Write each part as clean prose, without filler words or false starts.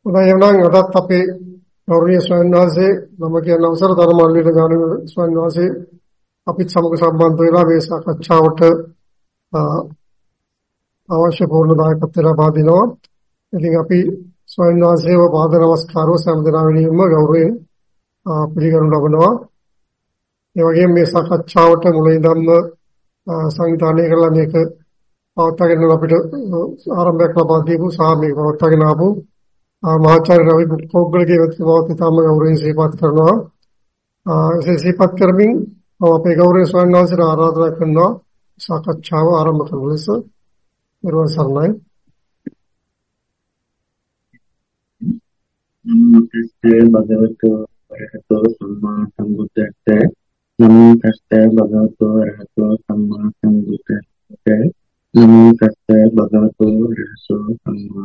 उदयनांग अदत्त अपि गौरीय स्वयंवासे नमके नवसर धर्मार्लित जाने स्वयंवासे अपि समग्र संबंधेला वेसा कच्चावट अवश्य पूर्णदायकत्वेन बाधिनो यदि अपि स्वयंवासे व पाद नमस्कारो समदनाविनियम गौरी පිළිගනු ලබනවා. ඒ වගේම මේ සාකච්ඡාවට මුලින්දම සංවිධානය කරලා මේක පවත්වාගෙන අපිට ආරම්භයක් ලබා දීපු සහ මේක පවත්වාගෙන ආපු මහාචාර්ය රවි පොග්ගලගේ වතිතාම ගෞරවයෙන් සිහිපත් කරනවා. සිහිපත් කරමින් අපේ ගෞරවනීය ස්වාමීන් වහන්සේට ආරාධනා කරනවා සාකච්ඡාව ආරම්භ කරන ලෙස. නිර්වාණ සරණයි. නමෝ භගවතු වරහතෝ සම්මා සම්බුද්දස්ස නමෝ තස්සේ භගවතු වරහතෝ සම්මා සම්බුද්දස්ස නමෝ තස්සේ භගවතු වරහතෝ සම්මා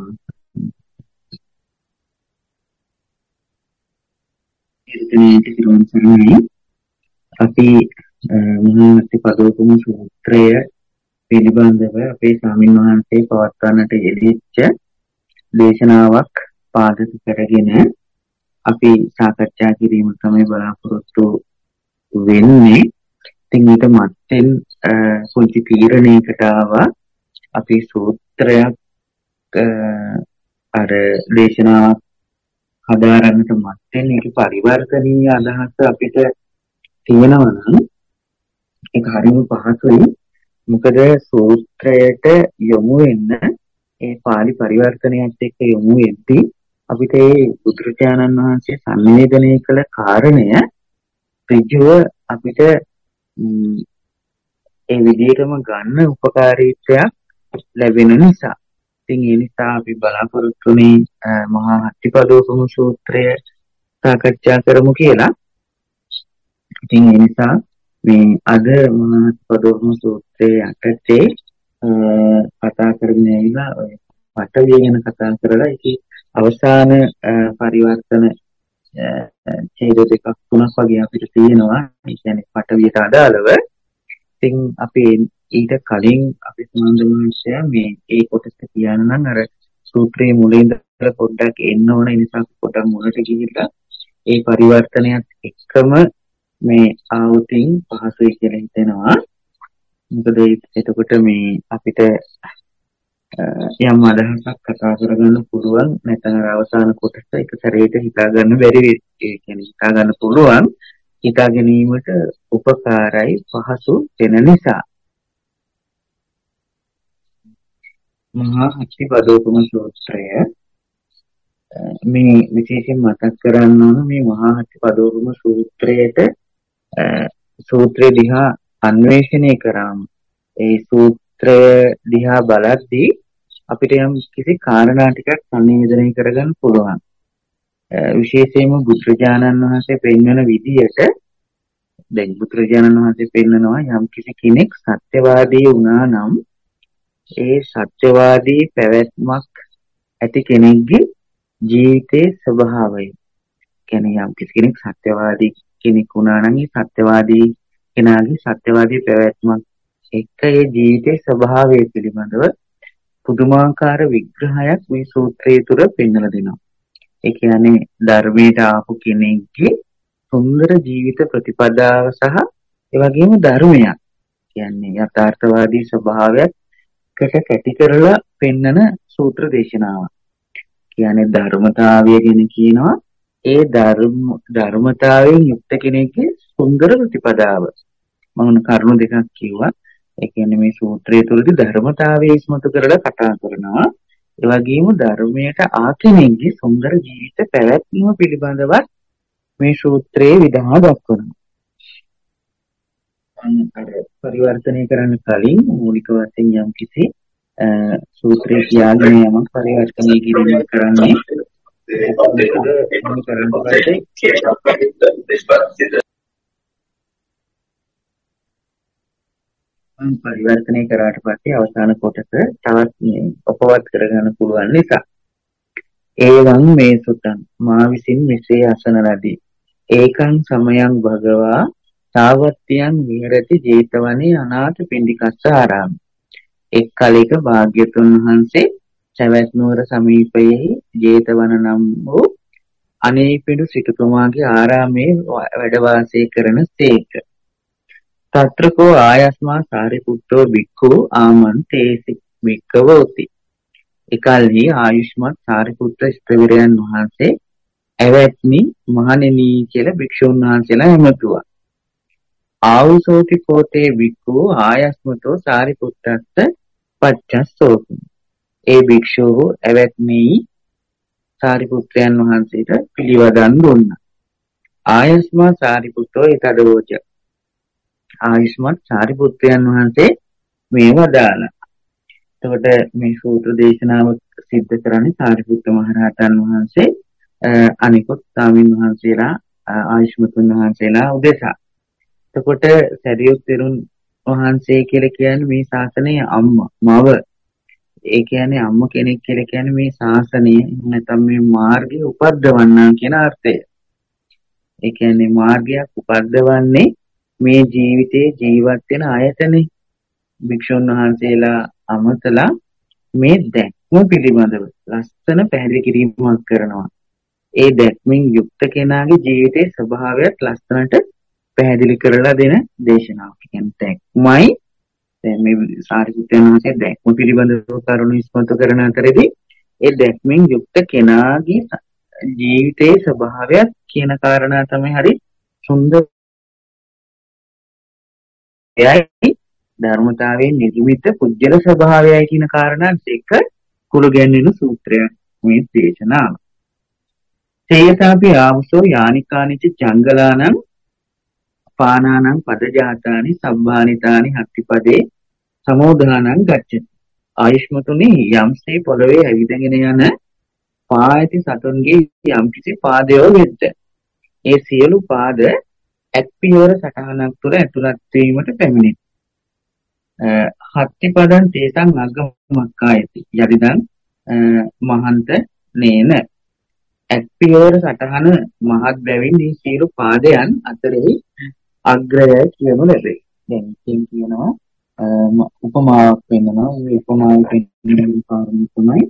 අපි මහා අතිපදෝපම සූත්‍රය පිළිබඳව අපේ ස්වාමීන් වහන්සේ පවත්වන්නට යෙදිච්ච දේශනාවක් පාදක කරගෙන අපි සාකච්ඡා කිරීම තමයි බලාපොරොත්තු වෙන්නේ. ඉතින් ඊට මත්තෙන් පුංචි තීරණයකට ආවා අපි සූත්‍රයක් අර දේශනාවක් හදාරන්නට මත්තෙන් ඒක පරිවර්තනීය අදහස අපිට තියෙනවා නම් ඒක හරිම පහසුයි. මොකද සූත්‍රයට යොමු වෙන්න ඒ පාලි පරිවර්තනයත් එක්ක යොමු වෙද්දී අපිට ඒ බුදුරජාණන් වහන්සේ සංවේදනය කළ කාරණය ඍජුව අපිට ඒ විදිහටම ගන්න උපකාරීත්වයක් ලැබෙන නිසා. ඉතින් ඒ නිසා අපි බලාපොරොත්තුනේ මහා අට්ඨිපදෝපම සූත්‍රය සාකච්ඡා කරමු කියලා. ඉතින් ඒ නිසා මේ අද මහා අට්ඨිපදෝපම සූත්‍රයේ යටතේ කතා කරගෙන ඇවිල්ලා ඔය පටවිය ගැන කතා කරලා ඒකේ අවසාන පරිවර්තන ඡේද දෙකක් තුනක් වගේ අපිට තියෙනවා. ඒ කියන්නේ පටවියට අදාළව. ඉතින් අපි ඊට කලින් අපි සම්බන්ධ මේ ඒ කොටස කියන්න නම් අර සූත්‍රයේ මුලින් ඉඳලා පොඩ්ඩක් එන්න ඕන. ඒ නිසා පොඩ්ඩක් මුලට ගිහිල්ලා ඒ පරිවර්තනයත් එක්කම මේ ආවුතින් පහසුයි කියලා හිතෙනවා. මොකද එතකොට මේ අපිට යම් අදහසක් කතා කරගන්න පුළුවන්. නැත්නම් අවසාන කොටස එක සැරේට හිතා ගන්න බැරි වෙයි. ඒ කියන්නේ හිතා ගන්න පුළුවන්. හිතා ගැනීමට උපකාරයි පහසු වෙන නිසා. මහා අට්ඨිපදෝපම සූත්‍රය මේ විශේෂයෙන් මතක් කරන්න ඕන. මේ මහා අට්ඨිපදෝපම සූත්‍රයේට සූත්‍රය දිහා අන්වේෂණය කරාම ඒ සූත්‍රය දිහා බලද්දී අපිට යම් කිසි කාරණා ටිකක් සංවේදනය කරගන්න පුළුවන්. විශේෂයෙන්ම බුදුරජාණන් වහන්සේ පෙන්වන විදියට දැන් බුදුරජාණන් වහන්සේ පෙන්වනවා යම් කිසි කෙනෙක් සත්‍යවාදී වුණා නම් ඒ සත්‍යවාදී පැවැත්මක් ඇති කෙනෙක්ගේ ජීවිතයේ ස්වභාවය. කියන්නේ යම් කිසි කෙනෙක් සත්‍යවාදී කෙනෙක් වුණා නම් ඒ සත්‍යවාදී කෙනාගේ සත්‍යවාදී පැවැත්මක් එක්ක ඒ ජීවිතයේ ස්වභාවය පිළිබඳව පුදුමාකාර විග්‍රහයක් මේ සූත්‍රය තුළ පෙන්වලා දෙනවා. ඒ කියන්නේ ධර්මයට ආපු කෙනෙක්ගේ සුන්දර ජීවිත ප්‍රතිපදාව සහ ඒ වගේම ධර්මයක් කියන්නේ යථාර්ථවාදී ස්වභාවයකට කැටි කරලා පෙන්වන සූත්‍ර දේශනාවක්. කියන්නේ ධර්මතාවය ගැන කියනවා ඒ ධර්මතාවයෙන් යුක්ත කෙනෙක්ගේ සුන්දර ප්‍රතිපදාව. මම කරුණු දෙකක් කිව්වා. ඒ කියන්නේ මේ සූත්‍රය තුළදී ධර්මතාවය ඉස්මතු කරලා කතා කරනවා. ඒ වගේම ධර්මයට ආකෙනෙක්ගේ සුන්දර ජීවිත පැවැත්ම පිළිබඳව මේ සූත්‍රයේ විදහා දක්වනවා. අර පරිවර්තනය කරන්න කලින් මූලික වශයෙන් යම් කිසි සූත්‍රයේ කියාගෙන යමක් පරිවර්තනය කිරීම කරන්නේ පරිවර්තනය කරාට පස්සේ අවසාන කොටස තවත් උපවත් කරගන්න පුළුවන් නිසා ඒවං මේ සුතං මා විසින් මෙසේ අසන ලදී ඒකං සමයං භගවා සාවත්තියං විහෙරති ජේතවනේ අනාථ පිණ්ඩිකස්ස ආරාම. එක් කලයක භාග්‍යතුන් වහන්සේ සවැත් නුවර සමීපයෙහි ජේතවන නම් වූ අනේපිඬු සිටුතුමාගේ ආරාමයේ වැඩ වාසය කරන සේක. తత్రకో ආයස්මා සාරිපුත්තෝ භික්ඛු ආමන්තේසි භික්ඛවෝති. එකල්හි ආයුෂ්මත් සාරිපුත්ත ස්ත්‍රවිරයන් වහන්සේ ඇවැත්නි මහණෙනි කියලා භික්ෂුන් වහන්සේලා එමතුවා. ආවුසෝති කෝතේ භික්ඛු ආයස්මතෝ සාරිපුත්තස්ස පච්චස්සෝති. ඒ භික්ෂුව ඇවැත්නි සාරිපුත්‍රයන් වහන්සේට පිළිවදන් දුන්නා. ආයස්මා සාරිපුත්තෝ ඊතදෝච. ආයුෂ්මත් සාරිපුත්‍රයන් වහන්සේ මේ වදාලා. එතකොට මේ සූත්‍ර දේශනාව සිද්ධ කරන්නේ සාරිපුත්ත මහරහතන් වහන්සේ අනිකුත් ස්වාමීන් වහන්සේලා ආයුෂ්මතුන් වහන්සේලා උදෙසා. එතකොට සරියුත් තෙරුන් වහන්සේ කියලා කියන්නේ මේ ශාසනයේ අම්මා මව. ඒ කියන්නේ අම්ම කෙනෙක් කියලා කියන්නේ මේ ශාසනය නැත්නම් මේ මාර්ගය උපද්දවන්නා කියන අර්ථය. ඒ කියන්නේ මාර්ගයක් උපද්දවන්නේ මේ ජීවිතේ ජීවත් වෙන අයතනේ. භික්ෂුන් වහන්සේලා අමතලා මේ දැක්ම පිළිබඳව ලස්සන පැහැදිලි කිරීමක් කරනවා. ඒ දැක්මින් යුක්ත කෙනාගේ ජීවිතයේ ස්වභාවයත් ලස්සනට පැහැදිලි කරලා දෙන දේශනාවක්. කියන්නේ දැක්මයි දැන් මේ සාරිපුත්‍රයන් වහන්සේ දැක්ම පිළිබඳව කරුණු ඉස්මතු කරන අතරදී ඒ දැක්මින් යුක්ත කෙනාගේ ජීවිතයේ ස්වභාවයත් කියන කාරණා තමයි හරි සුන්දර. එයයි ධර්මතාවයේ නිර්මිත පුජ්‍යල ස්වභාවයයි කියන කාරණා දෙක කුළු ගැන්වෙන සූත්‍රයක් මේ දේශනාව. තේයසාපි ආවසෝ යානිකානිච ජංගලානං පානානං පදජාතානි සබ්බානිතානි හත්තිපදේ සමෝධානං ගච්ඡති. ආයුෂ්මතුනි යම්සේ පොළවේ ඇවිදගෙන යන පායති සතුන්ගේ යම්කිසි පාදයෝ වෙද්ද ඒ සියලු පාද ඇත්පියවර සටහනක් තුළ ඇතුළත් වීමට පැමිණේ. හත්තිපදං තේසං අග්ගමක්කායති යදිදං මහන්ත නේන. ඇත්පියවර සටහන මහත් බැවින් මේ සියලු පාදයන් අතරෙහි අග්‍රය කියනු ලැබේ. දැන් ඉතින් කියනවා උපමාවක් වෙනවා. මේ උපමාව පෙන්නන කාරණේ තමයි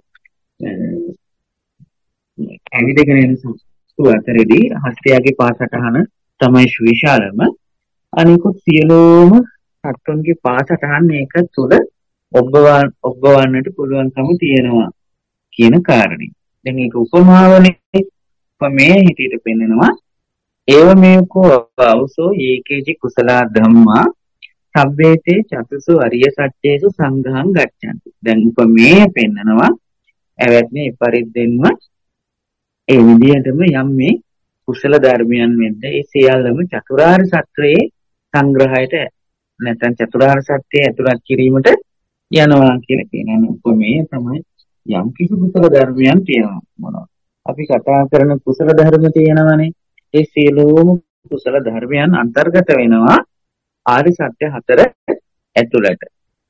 ඇවිදගෙන යන සතු අතරේදී හස්තයාගේ පාසටහන තමයි විශාලම. අනිකුත් සියලුම සත්තුන්ගේ පාසටහන් මේක තුල ඔබවන්නට පුළුවන්කම තියෙනවා කියන කාරණේ. දැන් ඒක උපමාවනේ. මේ හිතේට පෙන්නනවා ඒව මේකෝ අවසෝ ඒකේජි කුසලා ධම්මා සබ්බේතේ චතුසු අරිය සත්‍යේසු සංඝං ගච්ඡanti. දැන් උපමේය පෙන්නනවා ඇවැත්නේ පරිද්දෙන්ම ඒ විදිහටම යම් මේ කුසල ධර්මයන් වෙද්ද ඒ සියල්ලම චතුරාර්ය සත්‍යයේ සංග්‍රහයට නැත්නම් චතුරාර්ය සත්‍යය ඇතුළත් කිරීමට යනවා කියලා කියනවා. උපමේය තමයි යම් කිසි කුසල ධර්මයන් තියෙනවා. මොනවා අපි කතා කරන කුසල ධර්ම තියෙනවානේ. ඒ සියලුම කුසල ධර්මයන් අන්තර්ගත වෙනවා ආරි සත්‍ය හතර ඇතුළට.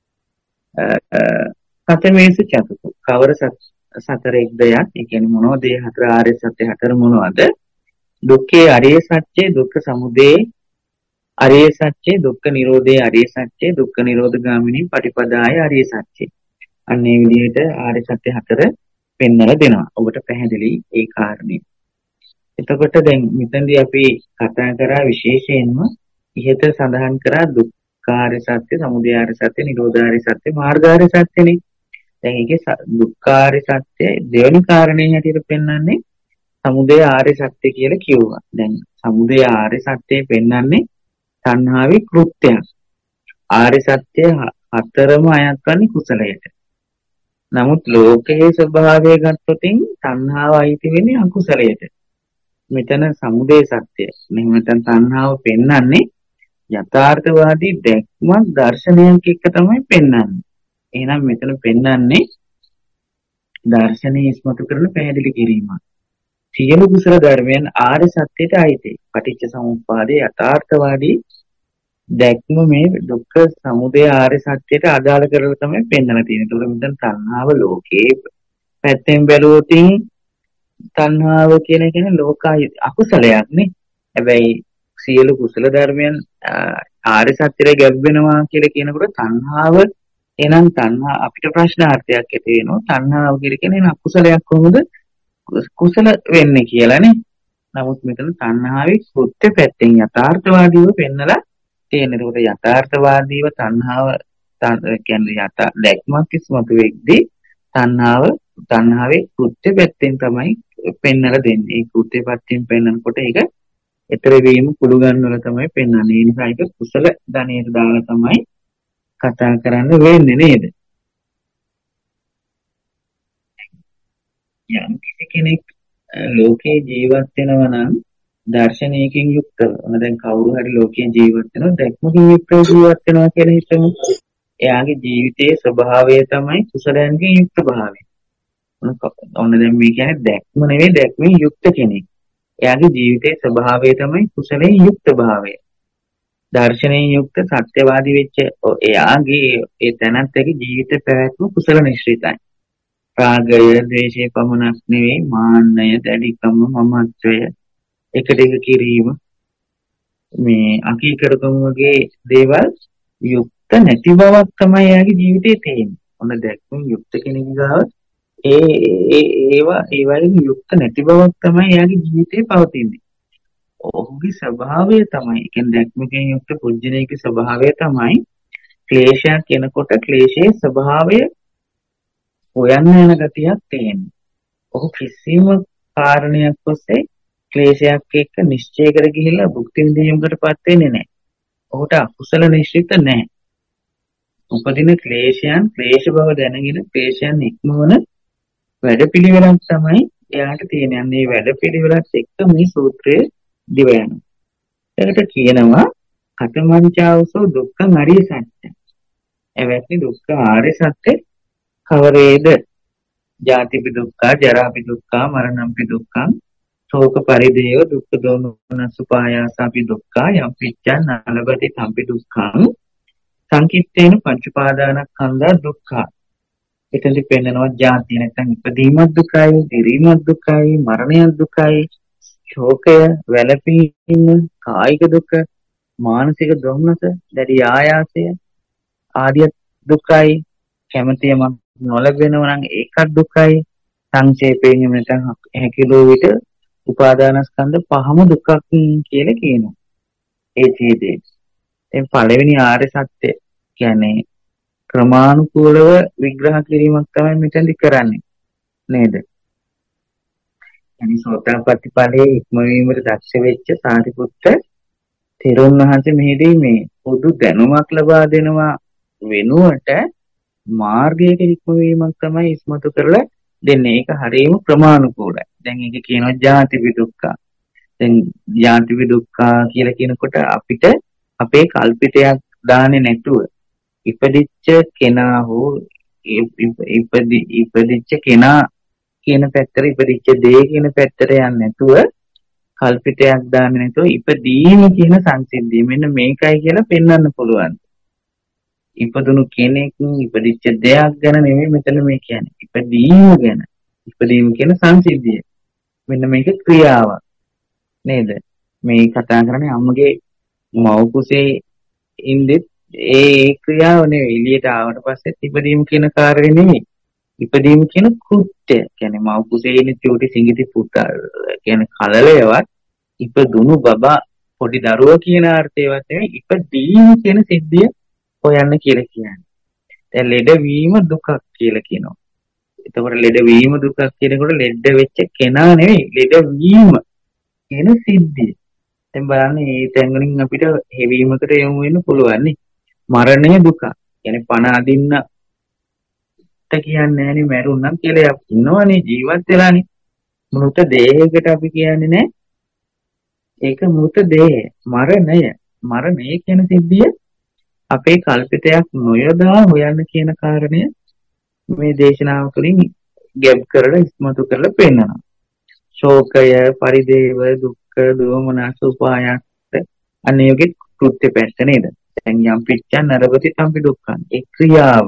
සතමේසු චතුසු කවර සතර එක්දයක්. ඒ කියන්නේ මොනවද මේ හතර ආර්ය සත්‍ය හතර මොනවද? දුක්ඛේ අරිය සත්‍ය, දුක්ඛ සමුදය අරිය සත්‍ය, දුක්ඛ නිරෝධේ අරිය සත්‍ය, දුක්ඛ නිරෝධ ගාමිනී පටිපදාය අරිය සත්‍ය. අන්න ඒ විදිහට ආර්ය සත්‍ය හතර පෙන්වලා දෙනවා. ඔබට පැහැදිලි ඒ කාරණේ. එතකොට දැන් මෙතනදී අපි කතා කරා විශේෂයෙන්ම ඉහත සඳහන් කරා දුක්ඛාර්ය සත්‍ය, සමුදයාර්ය සත්‍ය, නිරෝධාර්ය සත්‍ය, මාර්ගාර්ය සත්‍යනේ. දැන් ඒකේ දුක්ඛාර්ය සත්‍ය දෙවෙනි කාරණේ හැටියට පෙන්වන්නේ සමුදය ආර්ය සත්‍ය කියලා කිව්වා. දැන් සමුදය ආර්ය සත්‍ය පෙන්වන්නේ තණ්හාවේ කෘත්‍යයක්. ආර්ය සත්‍ය හතරම අයත් වන්නේ කුසලයට. නමුත් ලෝකයේ ස්වභාවය ගත්තොතින් තණ්හාව අයිති වෙන්නේ අකුසලයට. මෙතන සමුදය සත්‍ය නැත්නම් තණ්හාව පෙන්වන්නේ යථාර්ථවාදී දැක්මක් දර්ශනයක් එක්ක තමයි පෙන්වන්නේ. එහෙනම් මෙතන පෙන්වන්නේ දර්ශනීය ඉස්මතු කරන පැහැදිලි කිරීමක්. සියලු කුසල ධර්මයන් ආර්ය සත්‍යයට අයිති. පටිච්ච සමුප්පාදයේ යථාර්ථවාදී දැක්ම මේ දුක්ඛ සමුදය ආර්ය සත්‍යයට අදාළ කරලා තමයි පෙන්වලා තියෙන්නේ. ඒකට මෙතන තණ්හාව ලෝකේ පැත්තෙන් බැලුවොත් තණ්හාව කියන ලෝකයි අකුසලයක් නේ. හැබැයි සියලු කුසල ධර්මයන් ආර්ය සත්‍යයට ගැබ් වෙනවා කියලා කියනකොට තණ්හාව එහෙනම් තණ්හා අපිට ප්‍රශ්නාර්ථයක් ඇති වෙනවා. තණ්හාව කියන්නේ අකුසලයක් කොහොමද කුසල වෙන්නේ කියලානේ. නමුත් මෙතන තණ්හාවේ කෘත්‍ය පැත්තෙන් යථාර්ථවාදීව පෙන්නලා තියෙන. ඒකට යථාර්ථවාදීව තණ්හාව කියන්නේ දැක්මක් ඉස්මතු වෙද්දී තණ්හාවේ කෘත්‍ය පැත්තෙන් තමයි පෙන්නලා දෙන්නේ. ඒ කෘත්‍ය පැත්තෙන් පෙන්නනකොට ඒක ඊතර වීම කුළු ගන්නවල තමයි පෙන්වන්නේ. ඒ නිසා ඒක කුසල ධනෙට දාලා තමයි කතා කරන්න වෙන්නේ නේද? යම් කෙනෙක් ලෝකේ ජීවත් වෙනවා නම් දර්ශනයකින් යුක්තව. දැන් කවුරු හරි ලෝකේ ජීවත් වෙනවා දැක්මකින් යුක්තව ජීවත් වෙනවා කියලා හිතමු. එයාගේ ජීවිතයේ ස්වභාවය තමයි කුසලයන්ගෙන් යුක්ත භාවය. ඔන්න දැන් මේ කියන්නේ දැක්ම නෙවෙයි දැක්මෙන් යුක්ත කෙනෙක්. එයාගේ ජීවිතයේ ස්වභාවය තමයි කුසලයෙන් යුක්ත භාවය. දර්ශනයෙන් යුක්ත සත්‍යවාදී වෙච්ච එයාගේ ඒ තැනැත්තගේ ජීවිත පැවැත්ම කුසල නිශ්චිතයි. රාගය, ද්වේෂය පමණක් නෙවෙයි මාන්නය, දැඩිකම, මමත්වය, එකට එක කිරීම, මේ අකීකරකම වගේ දේවල් යුක්ත නැති බවක් තමයි එයාගේ ජීවිතේ තියෙන්නේ. ඔන්න දැක්කම යුක්ත කෙනෙක් ගාව ඒවයින් යුක්ත නැති බවක් තමයි එයාගේ ජීවිතේ පවතින්නේ. ඔහුගේ ස්වභාවය තමයි, කියන්නේ දැක්මකින් යුක්ත පුජ්‍යණයේ ස්වභාවය තමයි ක්ලේශයක් එනකොට ක්ලේශයේ ස්වභාවය හොයන්න යන ගතියක් තියෙනවා. ඔහු කිසිම කාරණයක් ඔස්සේ ක්ලේශයක් එක්ක නිශ්චය කර ගිහිල්ලා භුක්ති විඳීමකටපත් වෙන්නේ නැහැ. ඔහුට අකුසල නිශ්චිත නැහැ. උපදින ක්ලේශයන් ක්ලේශ බව දැනගෙන ක්ලේශයන් ඉක්මවන වැඩපිළිවෙලක් තමයි එයාට තියෙන්නේ. අන්න ඒ වැඩපිළිවෙලත් එක්ක මේ සූත්‍රයේ දිව යනවා. ඒකට කියනවා කතමංචාවසෝ දුක්ඛං අරිය සත්‍ය. එවැනි දුක්ඛ ආර්ය සත්‍ය කවරේද? ජාතිපි දුක්ඛ, ජරාපි දුක්ඛ, මරණම්පි දුක්ඛ, ශෝක පරිදේව දුක්ඛ දෝමනසුපායාසපි දුක්ඛ, යම් පිච්ඡන් නලබති සම්පි දුක්ඛං සංකිට්ඨේන පංචපාදානස්කන්ධා දුක්ඛ. එතෙන්දි පෙන්නනවා ජාතිය නැත්නම් ඉපදීමත් දුකයි, දිරීමත් දුකයි, මරණයත් දුකයි, ශෝකය, වැළපීම, කායික දුක, මානසික දෝමනස, දැඩි ආයාසය ආදිය දුකයි. කැමැතියම නොලැබෙනවා නම් ඒකත් දුකයි. සංක්ෂේපයෙන් නැත්නම් හැකිලෝ විට උපාදානස්කන්ධ පහම දුකක් කියලා කියනවා. ඒ ඡේදයේ. දැන් පළවෙනි ආර්ය සත්‍ය කියන්නේ ක්‍රමානුකූලව විග්‍රහ කිරීමක් තමයි මෙතනදි කරන්නේ නේද? يعني සෝතාපට්ටි ඵලයේ ඉක්මවීමට දක්ෂ වෙච්ච සාරිපුත්ත තෙරුන් වහන්සේ මෙහිදී මේ පොදු දැනුමක් ලබා දෙනවා වෙනුවට මාර්ගයක ඉක්මවීමක් තමයි ඉස්මතු කරලා දෙන්නේ. ඒක හරියම ක්‍රමානුකූලයි. දැන් ඒක කියනවා ජාතිපි දුක්ඛ. දැන් ජාතිපි දුක්ඛ කියලා කියනකොට අපිට අපේ කල්පිතයක් දාන්නේ නැතුව ඉපදිච්ච කෙනා හෝ ඉපදිච්ච කෙනා කියන පැත්තට ඉපදිච්ච දේ කියන පැත්තට යන්නේ නැතුව කල්පිතයක් දාන්නේ නැතුව ඉපදීම කියන සංසිද්ධිය මෙන්න මේකයි කියලා පෙන්වන්න පුළුවන්. ඉපදුණු කෙනෙක් ඉපදිච්ච දෙයක් ගැන නෙමෙයි මෙතන මේ කියන්නේ. ඉපදීම ගැන. ඉපදීම කියන සංසිද්ධිය. මෙන්න මේක ක්‍රියාවක්. නේද? මේ කතා කරන්නේ අම්මගේ මව් කුසේ ඉඳිත් ඒ ක්‍රියාව නෙවෙයි. එළියට ආවට පස්සේ ඉපදීම කියන කාර්යය නෙවෙයි. ඉපදීම කියන කෘත්‍ය. කියන්නේ මව් කුසේ ඉන්න චූටි සිඟිති පුතා කියන්නේ කලලයවත් ඉපදුණු බබා පොඩි දරුවා කියන අර්ථයවත් නෙවෙයි. ඉපදීම කියන සිද්ධිය හොයන්න කියලා කියන්නේ. දැන් ලෙඩවීම දුකක් කියලා කියනවා. එතකොට ලෙඩවීම දුකක් කියනකොට ලෙඩ වෙච්ච කෙනා නෙවෙයි ලෙඩවීම කියන සිද්ධිය. දැන් බලන්න මේ තැන් වලින් අපිට හැවීමකට යොමු වෙන්න පුළුවන් නේ. මරණය දුක. يعني පණ අදින්න කියන්නේ නෑනේ මැරුණා කියලා ඉන්නවනේ ජීවත් වෙලානේ. මෘත දේහයකට අපි කියන්නේ නෑ. ඒක මෘත දේහය. මරණය කියන සිද්ධිය අපේ කල්පිතයක් නොයදා හොයන්න කියන කාරණය මේ දේශනාව තුළින් ගැබ් කරලා ඉස්මතු කරලා පෙන්නනවා. ශෝකය, පරිදේව, දුක්ඛ, දෝමනස, උපායාස අනේයගේ කෘත්‍ය පැත්ත නේද? දැන් යම් පිච්ඡන් නරවති සම්පි දුක්ඛං. ඒ ක්‍රියාව.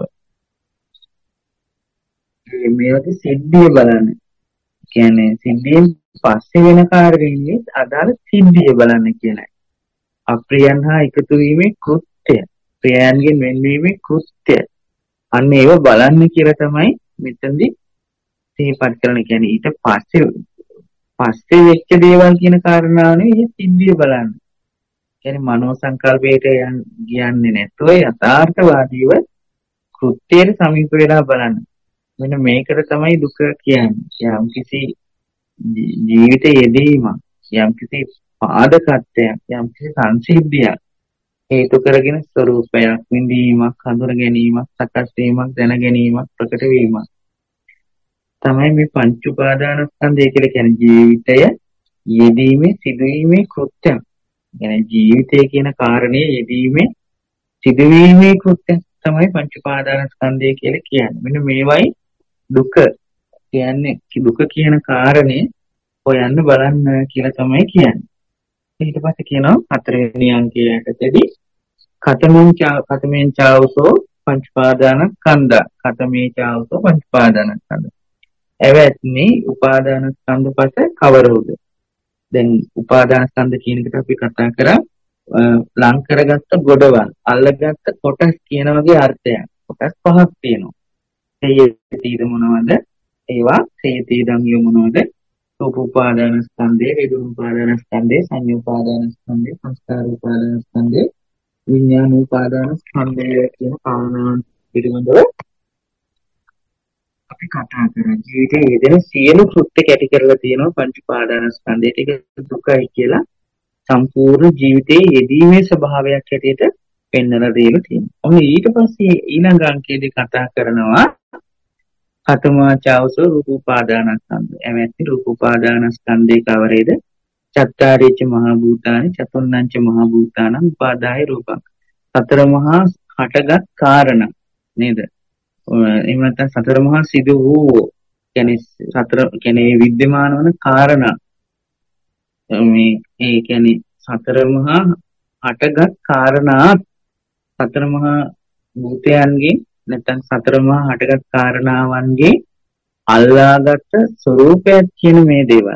මේ වගේ සිද්ධිය බලන්න. කියන්නේ සිද්ධියෙන් පස්සේ වෙන කාර්යයෙන්නේ අදාළ සිද්ධිය බලන්න කියලයි. අප්‍රියයන් හා එකතු වීමේ කෘත්‍ය. ප්‍රියයන්ගෙන් වෙන්වීමේ කෘත්‍ය. අන්න ඒව බලන්න කියලා තමයි මෙතනදී සිහිපත් කරන්න කියන්නේ. ඊට පස්සේ වෙච්ච දේවල් කියන කාරණාවනේ මේ සිද්ධිය බලන්න. කියන්නේ මනෝ සංකල්පයට කියන්නේ නැතුව යථාර්ථවාදීව කෘත්‍යයට සමීප වෙලා බලන්න. මෙන්න මේකට තමයි දුක කියන්නේ. යම්කිසි ජීවිතයේ යෙදීමක්, යම්කිසි පාදකත්වයක්, යම්කිසි සංසිද්ධියක් හේතු කරගෙන ස්වરૂපයක්, විඳීමක්, හඳුන ගැනීමක්, සකස් වීමක්, දැන ගැනීමක්, ප්‍රකට වීමක් තමයි මේ පංච උපාදානස්කන්ධය කියලා කියන්නේ. ජීවිතය යෙදීමේ සිදුවීමේ කෘත්‍යයක්. يعني ජීවිතය කියන කාරණේ යෙදීමේ සිදුවීමේ කෘත්‍යයක් තමයි පංච උපාදානස්කන්ධය කියලා කියන්නේ. මෙන්න මේවයි දුක කියන්නේ. දුක කියන කාරණේ හොයන්න බලන්න කියලා තමයි කියන්නේ. ඊට පස්සේ කියනවා හතරවෙනි අංකයේ යටතේදී කතමෙන් චාවසෝ පංච උපාදානස්කන්ධ. කතමේ චාවසෝ පංච උපාදානස්කන්ධ. එවැත්නි උපාදානස්කන්ධ පස කවරෝද? දැන් උපාදානස්කන්ධ කියන එකට අපි කතා කරා ලං කරගත්ත ගොඩවල්, අල්ලගත්ත කොටස් කියන වගේ අර්ථයක්. කොටස් පහක් තියෙනවා. තේයති මොනවද? ඒවා තේයති ධම්මිය මොනවද? රූප උපාදානස්කන්ධය, වේදනා උපාදානස්කන්ධය, සංඥා උපාදානස්කන්ධය, සංස්කාර උපාදානස්කන්ධය, විඥාන උපාදානස්කන්ධය කියන කාරණා පිළිබඳව අපි කතා කරා. ජීවිතයේ යෙදෙන සියලු කෘත්‍ය කැටි කරලා තියෙනවා පංච උපාදානස්කන්ධයට. ඒක දුකයි කියලා සම්පූර්ණ ජීවිතයේ යෙදීමේ ස්වභාවයක් හැටියට පෙන්වලා දීලා තියෙනවා. ඔන්න ඊට පස්සේ ඊළඟ අංකයේදී කතා කරනවා කතමා චාවසෝ රූප උපාදානස්කන්ධය. එමෙති රූප උපාදානස්කන්ධේ කවරේද? චත්තාරිච මහ භූතානි චතුර්ණංච මහ භූතානං උපාදාය රූපං. සතර මහා හටගත් කාරණා නේද? එහෙම නැත්නම් සතර මහා සිදු වූ කියන්නේ විද්‍යමාන වන කාරණා. මේ ඒ කියන්නේ සතර මහා හටගත් කාරණා සතර මහා භූතයන්ගේ නැත්නම් සතර මහා හටගත් කාරණාවන්ගේ අල්ලාගත් ස්වરૂපයක් කියන මේ දේවල්.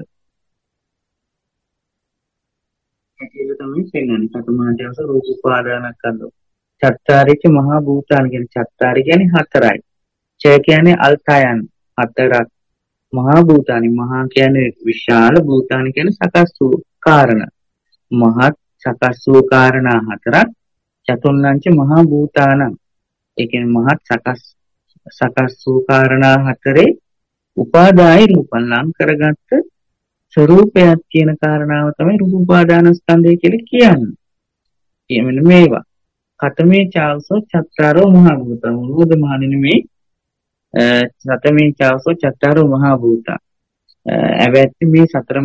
ඒක තමයි පෙන්වන්නේ. සතමාජාස රූප උපාදානස්කන්ධ. චත්තාරිච මහා භූතාන කියන්නේ චත්තාරි කියන්නේ හතරයි. ච කියන්නේ අල්තයන් හතරක්. මහා භූතානි මහා කියන්නේ විශාල, භූතානි කියන්නේ සකස් වූ කාරණා. මහත් සකස් වූ කාරණා හතරක්. චතුර්ණංච මහා භූතානං ඒ කියන්නේ මහත් සකස් වූ කාරණා හතරේ උපාදාය රූපං ලං කරගත්ත ස්වરૂපයක් කියන කාරණාව තමයි රූප උපාදානස්කන්ධය කියලා කියන්නේ. එමෙන්න මේවා. කතමේ චාවසෝ චත්තාරෝ මහා භූතං. මොනවද මහණෙනි මේ සතමේ චාවසෝ චත්තාරෝ මහා භූතං. එවැත්ති මේ සතර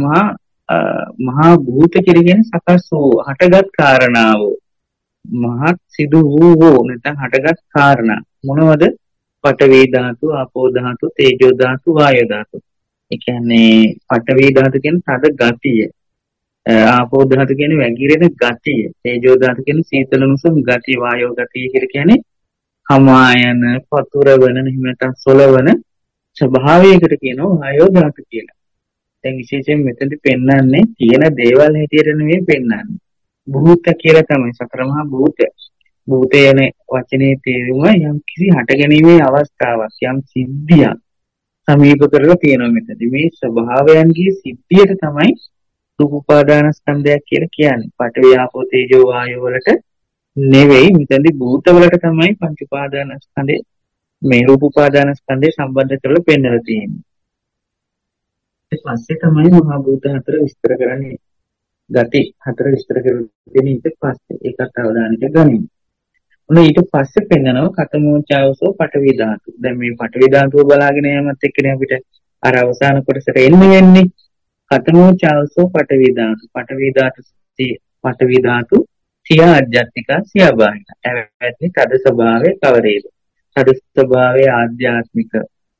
මහා භූත කියන සකස් වූ හටගත් කාරණාව. මහත් සිදු වූ නැත්නම් හටගත් කාරණා මොනවද? පඨවි ධාතු, ආපෝ ධාතු, තේජෝ ධාතු, වායෝ ධාතු. ඒ කියන්නේ පඨවි ධාතු කියන්නේ තද ගතිය. ආපෝ ධාතු කියන්නේ වැగిරෙන ගතිය. තේජෝ ධාතු කියන්නේ සීතල උණුසුම් ගතිය. වායෝ ගතිය කියන්නේ හමායන, පතුරවන, නැත්නම් සොලවන ස්වභාවයකට කියනවා වායෝ ධාතු කියලා. දැන් විශේෂයෙන් මෙතනදි පෙන්වන්නේ තියෙන දේවල් හැටියට නෙවෙයි පෙන්වන්නේ. භූත කියලා තමයි සතර මහා භූත. භූතයන වචනේ තේරුම යම් කිසි හටගැනීමේ අවස්ථාවක්, යම් සිද්ධියක් සමීප කරලා තියෙනවා මෙතනදී. මේ ස්වභාවයන්ගේ සිද්ධියට තමයි රූප උපාදානස්කන්ධයක් කියලා කියන්නේ. පඨවි ආපෝ තේජෝ වායෝ වලට නෙවෙයි, මෙතනදී භූත වලට තමයි පංච උපාදානස්කන්ධේ මේ රූප උපාදානස්කන්ධේ සම්බන්ධ කරලා පෙන්වලා තියෙන්නේ. ඊට පස්සේ තමයි මහා භූත හතර විස්තර කරන්නේ. ගති හතර විස්තර කරගෙන ඊට පස්සේ ඒකට අවධානයට ගනිමු. ඔන්න ඊට පස්සේ පෙන්නනවා කතමෝ චාවසෝ පඨවි ධාතු. දැන් මේ පඨවි ධාතුව බලාගෙන යමත් එක්කනේ අපිට අර අවසාන කොටසට එන්න වෙන්නේ. කතමෝ චාවසෝ පඨවි ධාතු. පඨවි ධාතු සිය ආධ්‍යාත්මික සිය බාහිර. එවැනි තද ස්වභාවයේ කවරේද? තද ස්වභාවයේ ආධ්‍යාත්මික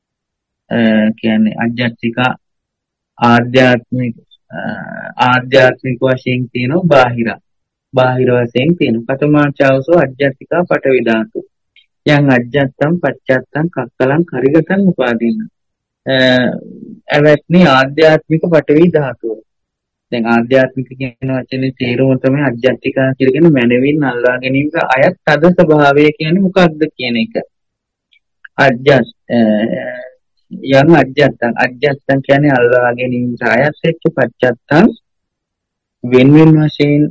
කියන්නේ ආධ්‍යාත්මික වශයෙන් තියෙනවා බාහිර වශයෙන් තියෙනවා. කතමාචාවසෝ අධ්‍යාත්මික පඨවි ධාතු. යං අජ්ජත්තම් පච්චත්තම් කක්කලං කරිගතං උපාදීන. එවැත්නි ආධ්‍යාත්මික පඨවි ධාතුව. දැන් ආධ්‍යාත්මික කියන වචනේ තේරුම තමයි අධ්‍යාත්මික කියලා කියන මනවින් අල්ලා ගැනීමට අයත් තද ස්වභාවය කියන්නේ මොකක්ද කියන එක. අජ්ජත් යම් අජ්ජත්තන් කියන්නේ අල්ලා ගැනීම සායත් එක්ක පච්චත්තං වෙන වෙන වශයෙන්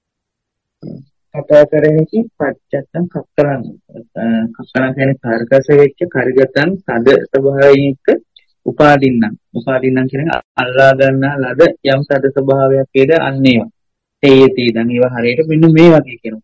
කතා කරන්නේ පච්චත්තං කක්කලං කියන්නේ කාර්කස වෙච්ච කරිගතන් සද ස්වභාවයක උපාදින්නම් කියන්නේ අල්ලා ගන්නා ලද යම් සද ස්වභාවයක් වේද අන්නේව තේයති දැන් ඒවා හරියට මෙන්න මේ වගේ කියනවා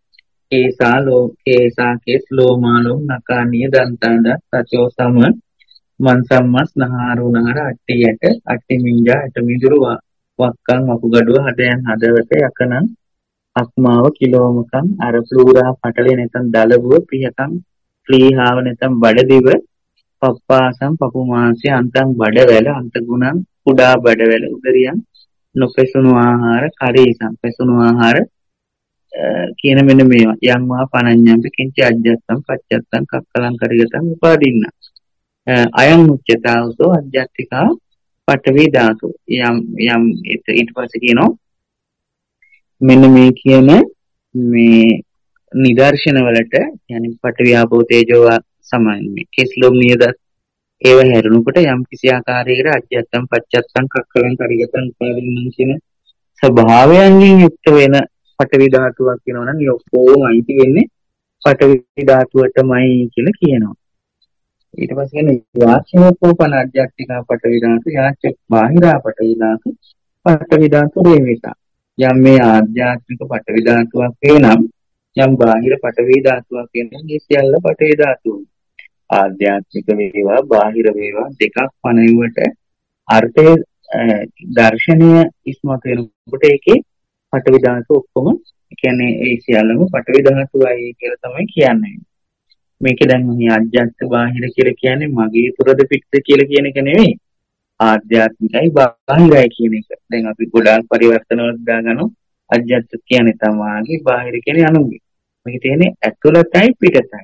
කේසා කේස් ලෝමාලෝ නකානිය දන්තඳ සචෝ සම මන්සම්මස් නහාරුණහර අට්ටියට අට්ටිමින්ජා අටමිදුරු වක්කන් වකුගඩුව හදයන් හදවත යකනන් අක්මාව කිලෝමකන් අර ප්ලූරා පටලේ නැතන් දලබුව පියකන් ක්ලීහාව නැතන් බඩදිව පප්පාසම් පපු මාංශය අන්තං බඩවැල අන්තගුණං කුඩා බඩවැල උදරියන් නොපෙසුණු ආහාර කරේසම් පෙසුණු ආහාර කියන මෙන්න මේවා යම්වා පනඤ්ඤම්පි කිංච අජ්ජත්තම් පච්චත්තම් කක්කලං කරිගතං උපාදින්න අයං උච්චතාවසෝ අජ්ජත්තිකා පඨවි ධාතු යම් ඊට පස්සේ කියනවා මෙන්න මේ කියන මේ නිදර්ශන වලට يعني පඨවි ආපෝ තේජෝ සමාන මේ කෙස්ලොම් නියද ඒව හැරුණකොට යම් කිසි ආකාරයකට අජ්ජත්තම් පච්චත්තම් කක්කලං කරිගතං උපාදින්න කියන ස්වභාවයන්ගෙන් යුක්ත වෙන පඨවි ධාතුවක් කියනවා නම් ඒ ඔක්කොම අයිති වෙන්නේ පඨවි ධාතුවටමයි කියලා කියනවා. ඊට පස්සේ කියන්නේ යාචනෝපන අධ්‍යාත්මික පඨවි ධාතු යාච බාහිරා පඨවි ධාතු පඨවි ධාතු වේවිත. යම් මේ ආධ්‍යාත්මික පඨවි ධාතුවක් වෙනම් යම් බාහිර පඨවි ධාතුවක් වෙනම් මේ සියල්ල පඨවි ධාතු. ආධ්‍යාත්මික වේවා බාහිර වේවා දෙකක් පණුවට අර්ථය දර්ශනීය ඉස්මතු වෙනකොට ඒකේ පඨවි ධාතු ඔක්කොම කියන්නේ ඒ සියල්ලම පඨවි ධාතුවයි කියලා තමයි කියන්නේ. මේක දැන් මේ අජ්ජත් බාහිර කියලා කියන්නේ මගේ පුරද පිටත කියලා කියන එක නෙවෙයි. ආධ්‍යාත්මිකයි බාහිරයි කියන එක. දැන් අපි ගොඩාක් පරිවර්තන වලට දාගනවා. අජ්ජත් කියන්නේ තමාගේ බාහිර කියන්නේ අනුගේ. මේක තියෙන්නේ ඇතුළතයි පිටතයි.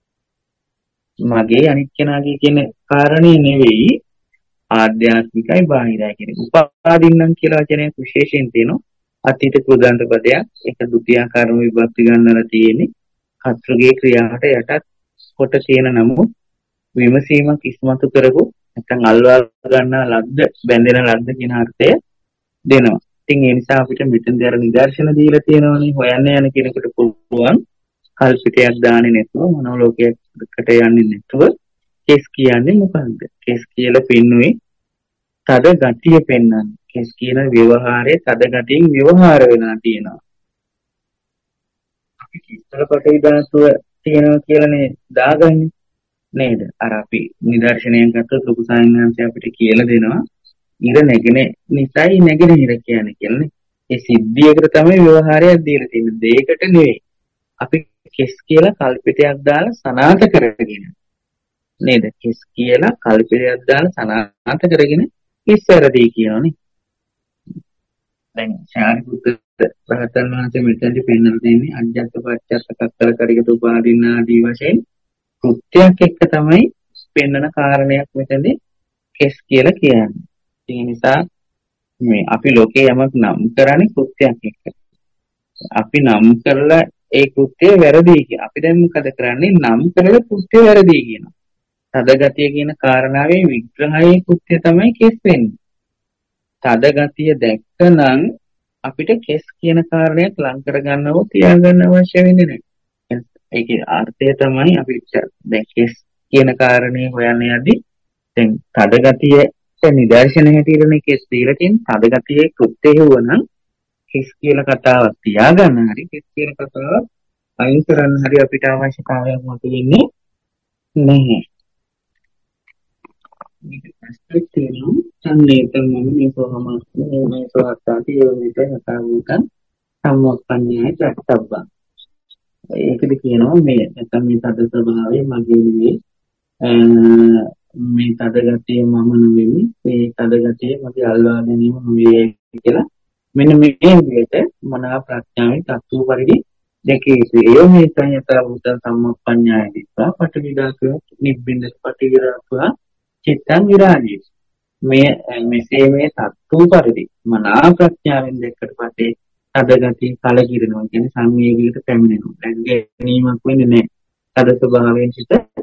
මගේ අනිත් කෙනාගේ කියන කාරණේ නෙවෙයි ආධ්‍යාත්මිකයි බාහිරයි කියන්නේ. උපාදින්නම් කියලා වචනයක් විශේෂයෙන් තියෙනවා. අතීත කෘදාන්ත පදයක් ඒක ဒုတိ ය කර්ම විභක්ති ගන්නලා තියෙන්නේ කර්තෘගේ ක්‍රියාවට යටත් කොට තියෙන නමුත් විමසීමක් ඉස්මතු කරපු නැත්නම් අල්වා ගන්නා ලද්ද බැඳෙන ලද්ද කියන අර්ථය දෙනවා. ඉතින් ඒ නිසා අපිට මෙතෙන්දී අර නිදර්ශන දීලා තියෙනවනේ හොයන්න යන කෙනෙකුට පුළුවන් කල්පිතයක් දාන්නේ නැතුව මනෝලෝකයකට යන්නේ නැතුව කෙස් කියන්නේ මොකක්ද? කෙස් කියලා පින්නුවේ තද ගතිය පෙන්වන්නේ. කෙස් කියන ව්‍යවහාරයේ තද ගතියෙන් ව්‍යවහාර වෙනා තියෙනවා. අපි කිස්තර පටවි ධාතුව තියෙනවා කියලානේ දාගන්නේ නේද? අර අපි නිදර්ශනයෙන් ගත්තොත් ලොකු සායනංශය අපිට කියලා දෙනවා. ඉර නැගෙන නිසයි නැගෙන ඉර කියන්නේ කියලානේ. ඒ සිද්ධියකට තමයි ව්‍යවහාරයක් දීලා තියෙන්නේ. දෙයකට නෙවෙයි. අපි කෙස් කියලා කල්පිතයක් දාලා සනාථ කරගෙන නේද? කෙස් කියලා කල්පිතයක් දාලා සනාථ කරගෙන ඉස්සරදී කියනෝනේ. දැන් ශාරිපුත්‍ර රහතන් වහන්සේ මෙතනදි පෙන්වලා දෙන්නේ අජ්ජත් පච්චත්ත කත්තර කරිගත උපාදින්න ආදී වශයෙන් කෘත්‍යයක් එක්ක තමයි පෙන්වන කාරණයක් මෙතනදි කෙස් කියලා කියන්නේ. ඒ නිසා මේ අපි ලෝකේ යමක් නම් කරන්නේ කෘත්‍යයක් එක්ක. අපි නම් කරලා ඒ කෘත්‍යය වැරදි කියන. අපි දැන් මොකද කරන්නේ? නම් කරලා කෘත්‍යය වැරදි කියනවා. තදගතිය කියන කාරණාවේ විග්‍රහයේ කෘත්‍ය තමයි කෙස් වෙන්නේ. තදගතිය දැක්කනම් අපිට කෙස් කියන කාරණයක් ලං කරගන්නව තියාගන්න අවශ්‍ය වෙන්නේ නැහැ. ඒකේ අර්ථය තමයි අපි දැන් කෙස් කියන කාරණේ හොයන්න යද්දී දැන් තදගතියට නිදර්ශන හැටියටනේ කෙස් දීලා තියෙන තදගතියේ කෘත්‍ය හේවනම් කෙස් කියලා කතාවක් තියාගන්න හරි කෙස් කියන කතාව අයින් කරන්න හරි අපිට අවශ්‍යතාවයක් මතුවෙන්නේ නැහැ. අස්තේනු සම්නේතම් මේ සෝහමස් මේ සෝහත්තාති යෝනිත හතාවුකන් සම්මප්පඤ්ඤය චත්තබ්බං. ඒකද කියනවා මේ නැත්නම් මේ තද ස්වභාවය මගේ නෙවෙයි මේ තද ගතිය මම නෙවෙයි මේ තද ගතිය මගේ අල්වා ගැනීම නෙවෙයි කියලා මෙන්න මේ විදිහට මනා ප්‍රඥාවේ තත්ත්ව පරිදි දෙකේ ඒ මේ සංයතවුත සම්මප්පඤ්ඤය දිස්සා පටිවිදාක නිබ්බින්ද පටිවිරාතුවා චිත්තං විරාජි මේ මෙසේ මේ තත්ත්ව පරිදි මනා ප්‍රඥාවෙන් දැක්කට පස්සේ තද ගතිය කලකිරෙනවා කියන්නේ සංවේගයකට පැමිණෙනවා. දැන් ගැනීමක් වෙන්නේ නැහැ. තද ස්වභාවයෙන් සිට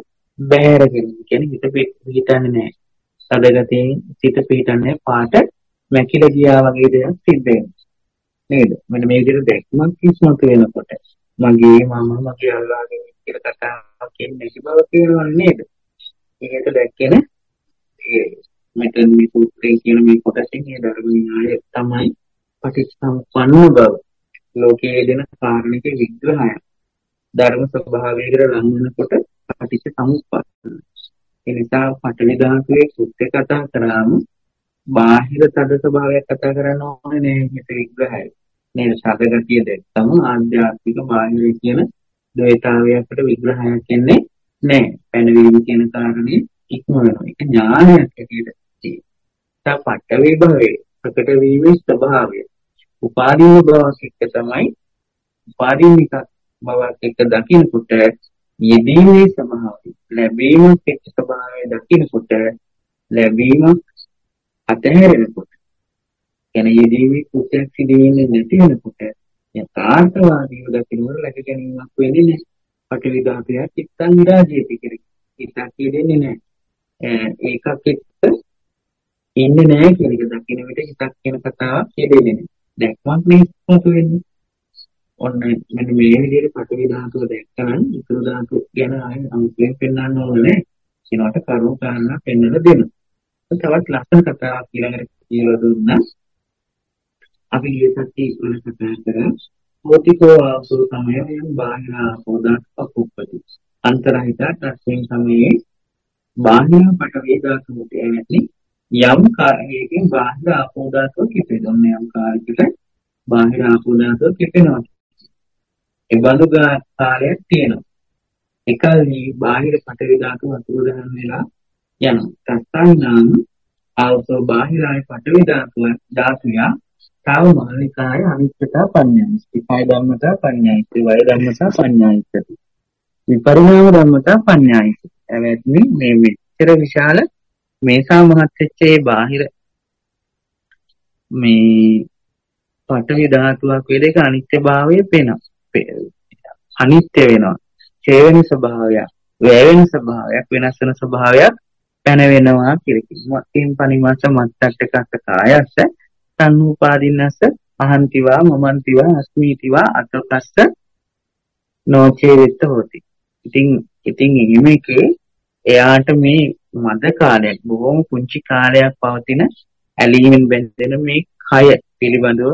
බැහැරගෙන කියන්නේ හිත පිටින්නේ නැහැ. සදගතියෙන් සිත පිටින්නේ පාට මැකිලා ගියා වගේ දෙයක් සිද්ධ වෙනවා. නේද? මෙන්න මේ විදිහට දැක්මක් ඉස්මතු වෙනකොට මගේ මම මගේ අල්ලාගෙන කියලා කතාවක් කියන්නේ නැති බව තේරෙනවනේ නේද? මේක දැක්කේ ඒ මෙතන මේ සූත්‍රයෙන් කියන මේ කොටසින් මේ ධර්ම න්‍යාය තමයි පටිච්චසමුප්පන්න බව. ලෝකයේ දෙන කාරණික විග්‍රහය. ධර්ම ස්වභාවයකට ලං වෙනකොට පටිච්චසමුප්පන්න. ඒ නිසා පඨවි ධාතුවේ සුත්‍ය කතා කරාම බාහිර තද ස්වභාවයක් කතා කරන්න ඕනේ නේ මේක විග්‍රහය. මේ ශබ්දගතිය දැක්කම ආධ්‍යාත්මික බාහිර කියන ද්වේතාවයකට විග්‍රහයක් එන්නේ නැහැ. පැනවීම කියන කාරණේ ඉක්ම වෙනවා. ඒක ඥානයක් ඇටියට තියෙනවා. පඨවි භවයේ ප්‍රකට වීමේ ස්වභාවය. උපාදීන භවයක් එක්ක තමයි උපාදීනික භවයක් එක්ක දකින්නකොට යෙදීමේ ස්වභාවය. ලැබීමක් එක්ක ස්වභාවය දකින්නකොට ලැබීමක් අතහැරෙනකොට කියන්නේ යෙදීමේ කුසයක් සිදු වෙන්නේ නැති වෙනකොට යථාර්ථවාදීව දකින්නවල ලැබ ගැනීමක් වෙන්නේ නැහැ. පඨවි ධාතුවේ චිත්තං විරාජයති කියලා. හිතක් දෙන්නේ නැහැ. ඒකක් එක්ක ඉන්නේ නැහැ කියන එක දකින්න විට හිතක් කියන කතාවක් කියදෙන්නේ නැහැ. දැක්මක් නෙස්පතු වෙන්නේ. ඔන්න මෙන්න මේ විදිහට පඨවි ධාතුව දැක්කනම් ඉතුරු ධාතු ගැන ආයෙත් අමුතුවෙන් පෙන්වන්න ඕනේ නැහැ. ඒනකට කරුණු කාරණා පෙන්වලා දෙනවා. තවත් ලස්සන කතාවක් ඊළඟට කියලා දුන්නා. අපි ඊටත් වල කතා කරා භෞතිකෝ ආසෝ සමයයෙන් බාහිර ආපෝදාත් අපුප්පති. අන්තරහිත තස්මින් සමයේ බාහිර පඨවි ධාතුවට ඇති යම් කාර්යයකින් බාහිර ආපෝදාතෝ කිපෙනවා. යම් කාර්යයකට බාහිර ආපෝදාතෝ කිපෙනවා. ඒ බඳු කාර්යයක් තියෙනවා. එකල්හි බාහිර පඨවි ධාතුව අතුරු දහන් වෙලා යනවා. තත්ත්වනම් ආවසෝ බාහිරයි පඨවි ධාතුය තාව මහනිකාය අනිත්‍යතා පඤ්ඤායි. කාය ධම්මතා පඤ්ඤායි. වය ධම්මතා පඤ්ඤායි. විපරිණාම ධම්මතා පඤ්ඤායි. එවැත්නි මේ මෙච්චර විශාල මේසා මහත් වෙච්ච ඒ බාහිර මේ පඨවි ධාතුවක් වේදක අනිත්‍යභාවය පේනවා. අනිත්‍ය වෙනවා. ඡේ වෙන ස්වභාවයක්, වැය වෙන ස්වභාවයක්, වෙනස් වෙන ස්වභාවයක් පැන වෙනවා කියලා කියනවා. තීන් පනිමාස මත්තට්ඨකස්ස කායස්ස සංූපාදින්නස්ස අහන්තිවා මමන්තිවා අස්මීතිවා අතකස්ස නොචේ වෙත්ත හොති. ඉතින් මේකේ එයාට මේ මද කාලයක් බොහොම පුංචි කාලයක් පවතින ඇලීමෙන් බැඳෙන මේ කය පිළිබඳව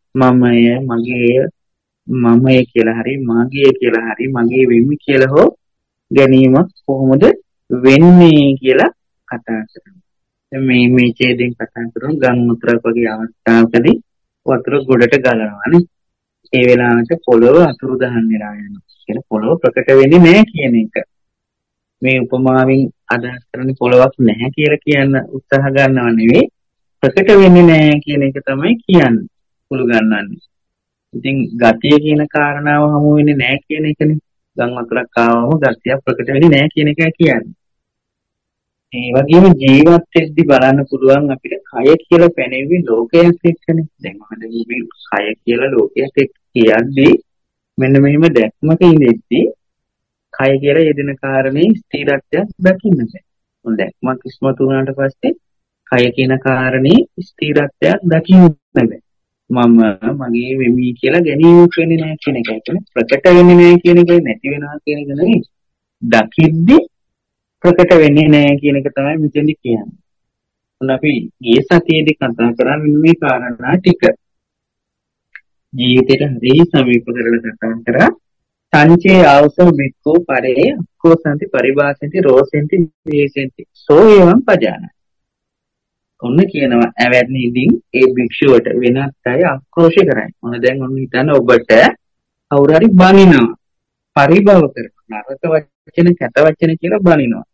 මමය කියලා හරි මාගේ කියලා හරි මගේ වෙමි කියලා හෝ ගැනීමක් කොහොමද වෙන්නේ කියලා කතා කරනවා. මේ ඡේදයෙන් කතා කරන ගම් වතුරක් වගේ අවස්ථාවකදී වතුර ගොඩට ගලනවානේ. ඒ වෙලාවට පොළොව අතුරු දහන් වෙලා යනවා. කියන පොළොව ප්‍රකට වෙන්නේ නැහැ කියන එක. මේ උපමාවෙන් අදහස් කරන්නේ පොළොවක් නැහැ කියලා කියන්න උත්සාහ ගන්නව නෙවෙයි. ප්‍රකට වෙන්නේ නැහැ කියන එක තමයි කියන්නේ. කුළු ගන්නන්නේ. ඉතින් ගතිය කියන කාරණාව හමු වෙන්නේ නැහැ කියන එකනේ. ගම් වතුරක් ආවම ගතිය ප්‍රකට වෙන්නේ නැහැ කියන එකයි කියන්නේ. ඒ වගේම ජීවත් වෙද්දී බලන්න පුළුවන් අපිට කය කියලා පැනෙන්නේ ලෝකයක් එක්කනේ. දැන් මොකද මේ කය කියලා ලෝකයක් එක්ක කියද්දී මෙන්න මෙහෙම දැක්මක ඉඳිද්දී කය කියලා යෙදෙන කාරණේ ස්ථිරත්වයක් දකින්න බෑ. මොන දැක්මක් ඉස්මතු වුණාට පස්සේ කය කියන කාරණේ ස්ථිරත්වයක් දකින්න බෑ. මම මගේ වෙමි කියලා ගැනීමක් වෙන්නේ නැහැ කියන එකයි කියන්නේ. ප්‍රකට වෙන්නේ නැහැ කියන එකයි නැති වෙනවා කියන එක නෙවෙයි. දකිද්දී ප්‍රකට වෙන්නේ නැහැ කියන එක තමයි මෙතෙන්දි කියන්නේ. මොන අපි ගිය සතියේදී කතා කරන්නේ මේ කාරණා ටික. ජීවිතේට හරි සමීප කරලා කතා කරා. සංචේ ආවසෝ වික්ඛෝ පරේ අක්ඛෝසන්ති පරිභාසෙන්ති රෝසෙන්ති වේසෙන්ති සෝ එවං පජාන. ඔන්න කියනවා ඇවැත්නීදී ඒ භික්ෂුවට වෙනත් අය ආක්‍රෝෂ කරයි. මොන දැන් ඔන්න හිතන්න ඔබට කවුරු හරි බනිනවා. පරිභව කරනවා. නරක වචන කැත වචන කියලා බනිනවා.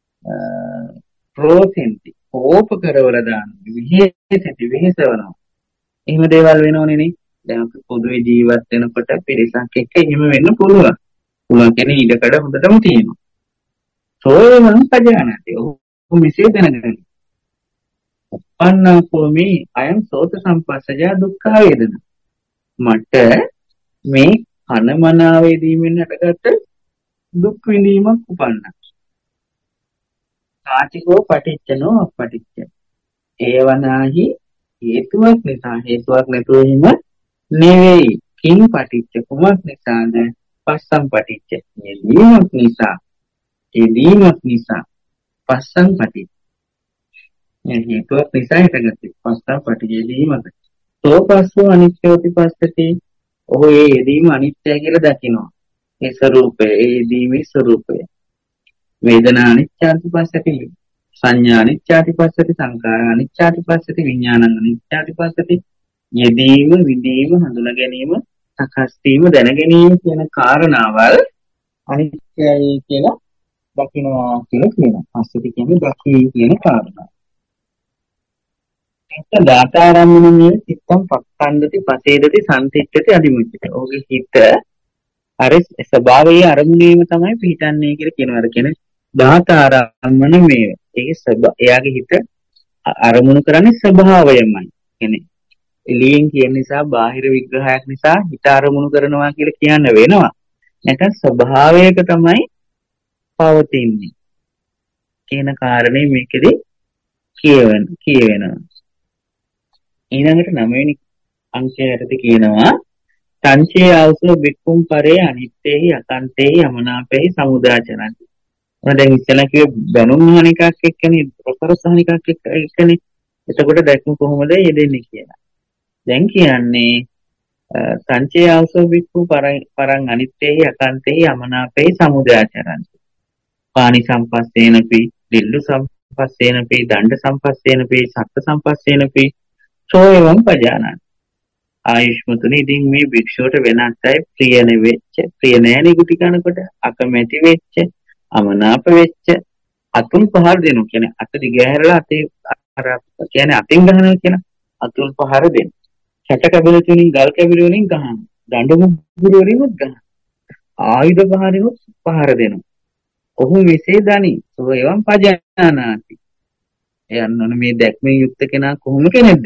රෝසෙන්ති කෝප කරවල දාන විහෙසෙන්ති විහෙසවනවා. එහෙම දේවල් වෙනවනේ නේ. දැන් අපි පොදුවේ ජීවත් වෙනකොට පිරිසක් එක්ක එහෙම වෙන්න පුළුවන්. පුළුවන් කියන්නේ ඊටකඩ හොඳටම තියෙනවා. සෝයමං පජානති. ඔහු මෙසේ දැනගන්න. උප්පන්නං කෝමි අයං සෝත සම්පස්සජ දුක්ඛ වේදන. මට මේ කනමනාවේදීමෙන් හටගත්ත දුක් විඳීමක් උපන්නා. කාචිකෝ පටිච්චනෝ අපටිච්ච. ඒවනාහි හේතුවක් නිසා හේතුවක් නැතුව හිම නෙවෙයි. කිං පටිච්ච කුමක් නිසාද? පස්සම් පටිච්ච. යෙදීමක් නිසා. යෙදීමක් නිසා. පස්සම් පටිච්ච. හේතුවක් නිසා හටගත්තේ. පස්සම් පටිච්ච යෙදීමක්. සෝපස්සෝ අනිත්‍යෝති පස්සති. ඔහු ඒ යෙදීම අනිත්‍යයි කියලා දකිනවා. ඒ ස්වરૂපය, ඒ යෙදීමේ ස්වરૂපය. වේදනා අනිත්‍යාති පස්සති. සංඥා අනිත්‍යාති පස්සති. සංඛාර අනිත්‍යාති පස්සති. විඥානං අනිත්‍යාති පස්සති. යෙදීම, විදීම, හඳුනා ගැනීම, සකස් වීම, දැන ගැනීම කියන කාරණාවල් අනිත්‍යයි කියලා දකිනවා කියලා කියනවා. පස්සති කියන්නේ දකී කියන කාරණාව. එතන දාතාරම්මනේ චිත්තම් පක්ඛන්දති පසේදති සම්තිච්ඡති අදිමුච්චති. ඔහුගේ හිත අර ස්වභාවයේ අරමුණේම තමයි පිහිටන්නේ කියලා කියනවා. අර කියන්නේ දාතාරම්මන මේ. එයාගේ හිත අරමුණු කරන්නේ ස්වභාවයමයි. කියන්නේ එළියෙන් කියන නිසා බාහිර විග්‍රහයක් නිසා හිත අරමුණු කරනවා කියලා කියන්න වෙනවා. නැත්නම් ස්වභාවයක තමයි පවතින්නේ කියන කාරණේ මේකෙදි කියවෙනවා. ඊළඟට 9 වෙනි අංකයට කියනවා සංචේ ආවසෝ බික්කුම් පරේ අනිත්තේහි අකන්තේහි අමනාපේහි සමුදාචරන්ති. දැන් ඉස්සෙල්ලා කිව්ව බැනුම් මහන එකක් එක්කනේ ප්‍රසරසහන එකක් එක්කනේ. එතකොට දැක්ම කොහොමද යෙදෙන්නේ කියලා. දැන් කියන්නේ සංචේ ආවසෝ බික්කුම් පරං අනිත්තේහි අකන්තේහි අමනාපේහි සමුදාචරන්ති. පානි සම්පස්සේනපි දිල්ලු සම්පස්සේනපි දණ්ඩ සම්පස්සේනපි සත්ත්‍ය සම්පස්සේනපි සෝයවම් පජානන. ආයුෂ්මතුනි ඉතින් මේ භික්ෂුවට වෙනත් අය ප්‍රිය නෙවෙච්ච, ප්‍රිය නෑනේ ගුටි කනකොට, අකමැති වෙච්ච, අමනාප වෙච්ච, අතුල් පහර දෙනු කියන්නේ අත දිගහැරලා අතේ අර කියන්නේ අතින් ගහනවා කියන අතුල් පහර දෙන. කැට කැබල තුලින් ගල් කැබල වලින් ගහන. දඬු මුගුරු වලින් ගහන. ආයුධ පහරිනුත් පහර දෙනවා. ඔහු මෙසේ දනි. සෝයවම් පජානාති. එයන්නොන මේ දැක්මේ යුක්ත කෙනා කොහොම කෙනෙක්ද?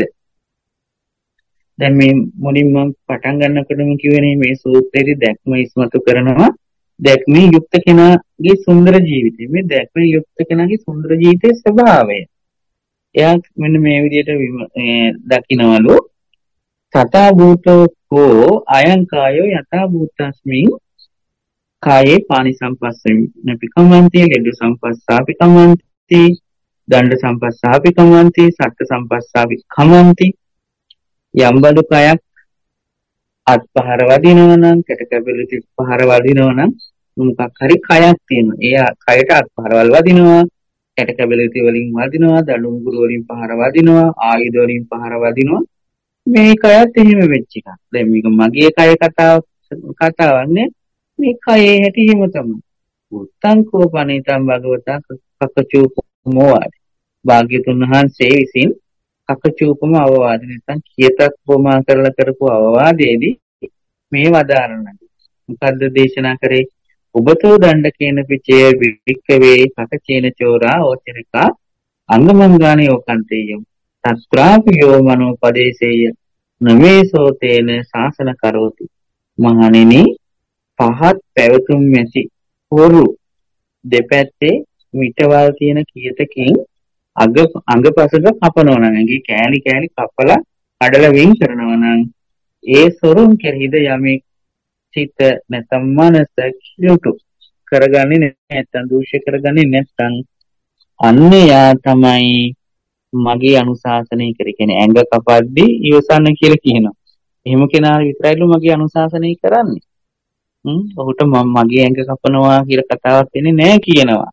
දැන් මේ මුලින්ම පටන් ගන්නකොටම කියවනේ මේ සූත්‍රයේදී දැක්ම ඉස්මතු කරනවා. දැක්මේ යුක්ත කෙනාගේ සුන්දර ජීවිතය. මේ දැක්මේ යුක්ත කෙනාගේ සුන්දර ජීවිතයේ ස්වභාවය. එයා මෙන්න මේ විදිහට දකින්නවලු. තථා භූතෝ කෝ අයං කායෝ යථා භූතස්මින් කායේ පානි සම්පස්සෙන් නපිකමන්ති ලෙඩ සම්පස්සාපි කමන්ති දණ්ඩ සම්පස්සාපි කමන්ති සත්ත්‍ය සම්පස්සාපි කමන්ති. යම් බඩු කයක් අත් පහර වදිනවා නම් කැට කැබලි පහර වදිනවා නම් මොකක් හරි කයක් තියෙනවා. ඒ කයට අත් පහරවල් වදිනවා, කැට කැබලි වලින් වදිනවා, දඬු මුගුරු වලින් පහර වදිනවා, ආයුධ වලින් පහර වදිනවා. මේ කයත් එහෙම වෙච්ච එකක්. දැන් මේක මගේ කය කතාවක් නේ. මේ කයේ හැටි හිම තමයි. උත්තං කෝපණිතං භගවතා කකචූපමෝවාද. භාග්‍යතුන් වහන්සේ විසින් කකචූපම අවවාද නැත්නම් කියතක් උපමා කරලා කරපු අවවාදයේදී මේ වදාරනවා. මොකද්ද දේශනා කරේ? උබතෝ දණ්ඩ කියන පිචේ වික්කවේ කකචේන චෝරා ඕචරිකා අංගමංගානේ ඕකන්තේයම් තත්‍රාපියෝ මනෝපදේශේය නමේසෝ තේන ශාසන කරෝති. මහණෙනි පහත් පැවතුම් ඇති හොරු දෙපැත්තේ මිටවල් තියෙන කියතකින් අඟපසක කපනවා නම් ඇඟේ කෑලි කෑලි කපලා කඩලා වෙන් කරනවා නම් ඒ සොරුන් කෙරෙහිද යමේ චිත්ත නැත්නම් මනස කිලුටු කරගන්නේ නැත්නම් දූෂ්‍ය කරගන්නේ නැත්නම් අන්නයා තමයි මගේ අනුශාසනය කරේ. කියන්නේ ඇඟ කපද්දී ඉවසන්න කියලා කියනවා. එහෙම කෙනා විතරයිලු මගේ අනුශාසනය කරන්නේ. ඔහුට මගේ ඇඟ කපනවා කියලා කතාවක් වෙන්නේ නැහැ කියනවා.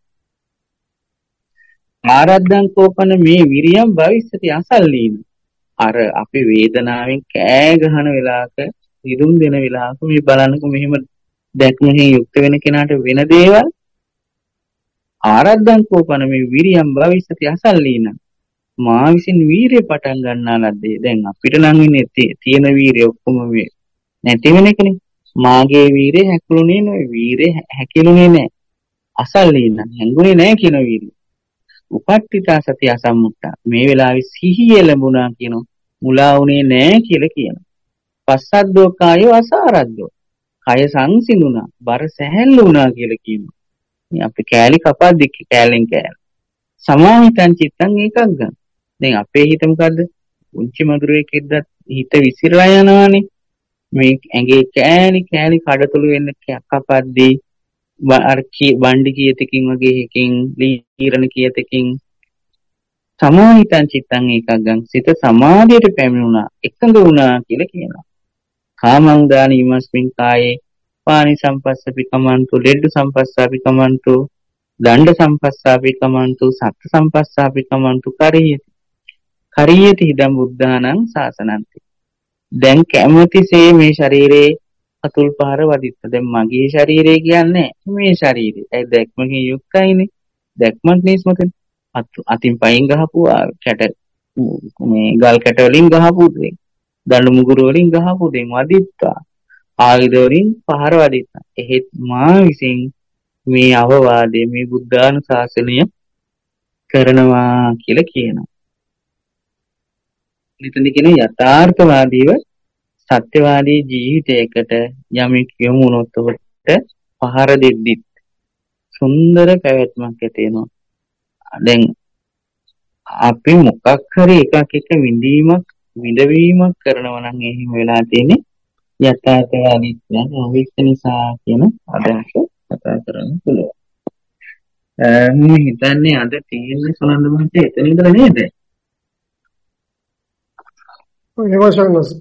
ආරද්ධං කෝපන මේ විරියම් භවිෂ්‍යති අසල්ලීන. අර අපි වේදනාවෙන් කෑ ගහන වෙලාවක ඉදුම් දෙන වෙලාවක මේ බලන්නකො මෙහෙම දැක්මෙහි යුක්ත වෙන කෙනාට වෙන දේවල්. ආරද්ධං කෝපන මේ විරියම් භවිෂ්‍යති අසල්ලීන. මා විසින් වීරිය පටන් ගන්නා ලද්දේ. දැන් අපිට නම් ඉන්නේ තියෙන වීරිය ඔක්කොම මේ නැති වෙන එකනේ. මාගේ වීරිය හැකුළුනේ නෑ. වීරිය හැකිලුනේ නෑ. අසල්ලීන හැංගුනේ නෑ කියන වීරිය. උපට්ඨිතා සති අසම්මුත්තා. මේ වෙලාවේ සිහිය ලැබුණා කියන මුලා වුණේ නෑ කියලා කියනවා. පස්සද්දෝ කායෝ අසාරද්දෝ. කය සංසිඳුණා, බර සැහැල්ලු වුණා කියලා කියනවා. මේ අපි කෑලි කපද්දි කෑලෙන් කෑල. සමාහිතං චිත්තං ඒකග්ගං. දැන් අපේ හිත මොකද්ද? උන්චි මధుරයකෙද්දත් හිත විසිරලා යනවානේ. මේ ඇඟේ කෑලි කෑලි කඩතුළු වෙන්න කපද්දී බණ්ඩි කියතකින් වගේ එකකින් ලීරණ කියතකින් සමාහිතං චිත්තං ඒකග්ගං සිත සමාධියට පැමිණුණා එකඟ වුණා කියලා කියනවා. කාමං දාන ීමස්මින් කායේ පානි සම්පස්සපි කමන්තු ලෙඩ්ඩු සම්පස්සාපි කමන්තු දණ්ඩ සම්පස්සාපි කමන්තු සත්ත සම්පස්සාපි කමන්තු කරියති හිදම් බුද්ධානං ශාසනන්ති. දැන් කැමතිසේ මේ ශරීරේ අතුල් පහර වදින්න. දැන් මගේ ශරීරය කියන්නේ මේ ශරීරය. ඒ දැක්මකින් යුක්තයිනේ. දැක්මක් නිස්මතනේ. අතින් පයින් ගහපු කැට මේ ගල් කැට වලින් ගහපු දෙයක්. දඬු මුගුරු වලින් ගහපු දෙයක් වදිත්තා. ආයුධ වලින් පහර වදිත්තා. එහෙත් මා විසින් මේ අවවාදයේ මේ බුද්ධානුශාසනය කරනවා කියලා කියනවා. මෙතන කියන යථාර්ථවාදීව සත්‍යවාදී ජීවිතයකට යමෙක් යොමු වුණොත් ඔබට පහර දෙද්දිත් සුන්දර පැවැත්මක් ඇති වෙනවා. දැන් අපි මොකක් හරි එකක් එක විඳවීමක් කරනවා නම් එහෙම වෙලා තියෙන්නේ යථාර්ථවාදී කියන අවිස්ස නිසා කියන අදහස කතා කරන්න පුළුවන්. මම හිතන්නේ අද තියෙන්නේ සලන්ද මහත්තයා එතන ඉඳලා නේද? ඒවසන්නස්.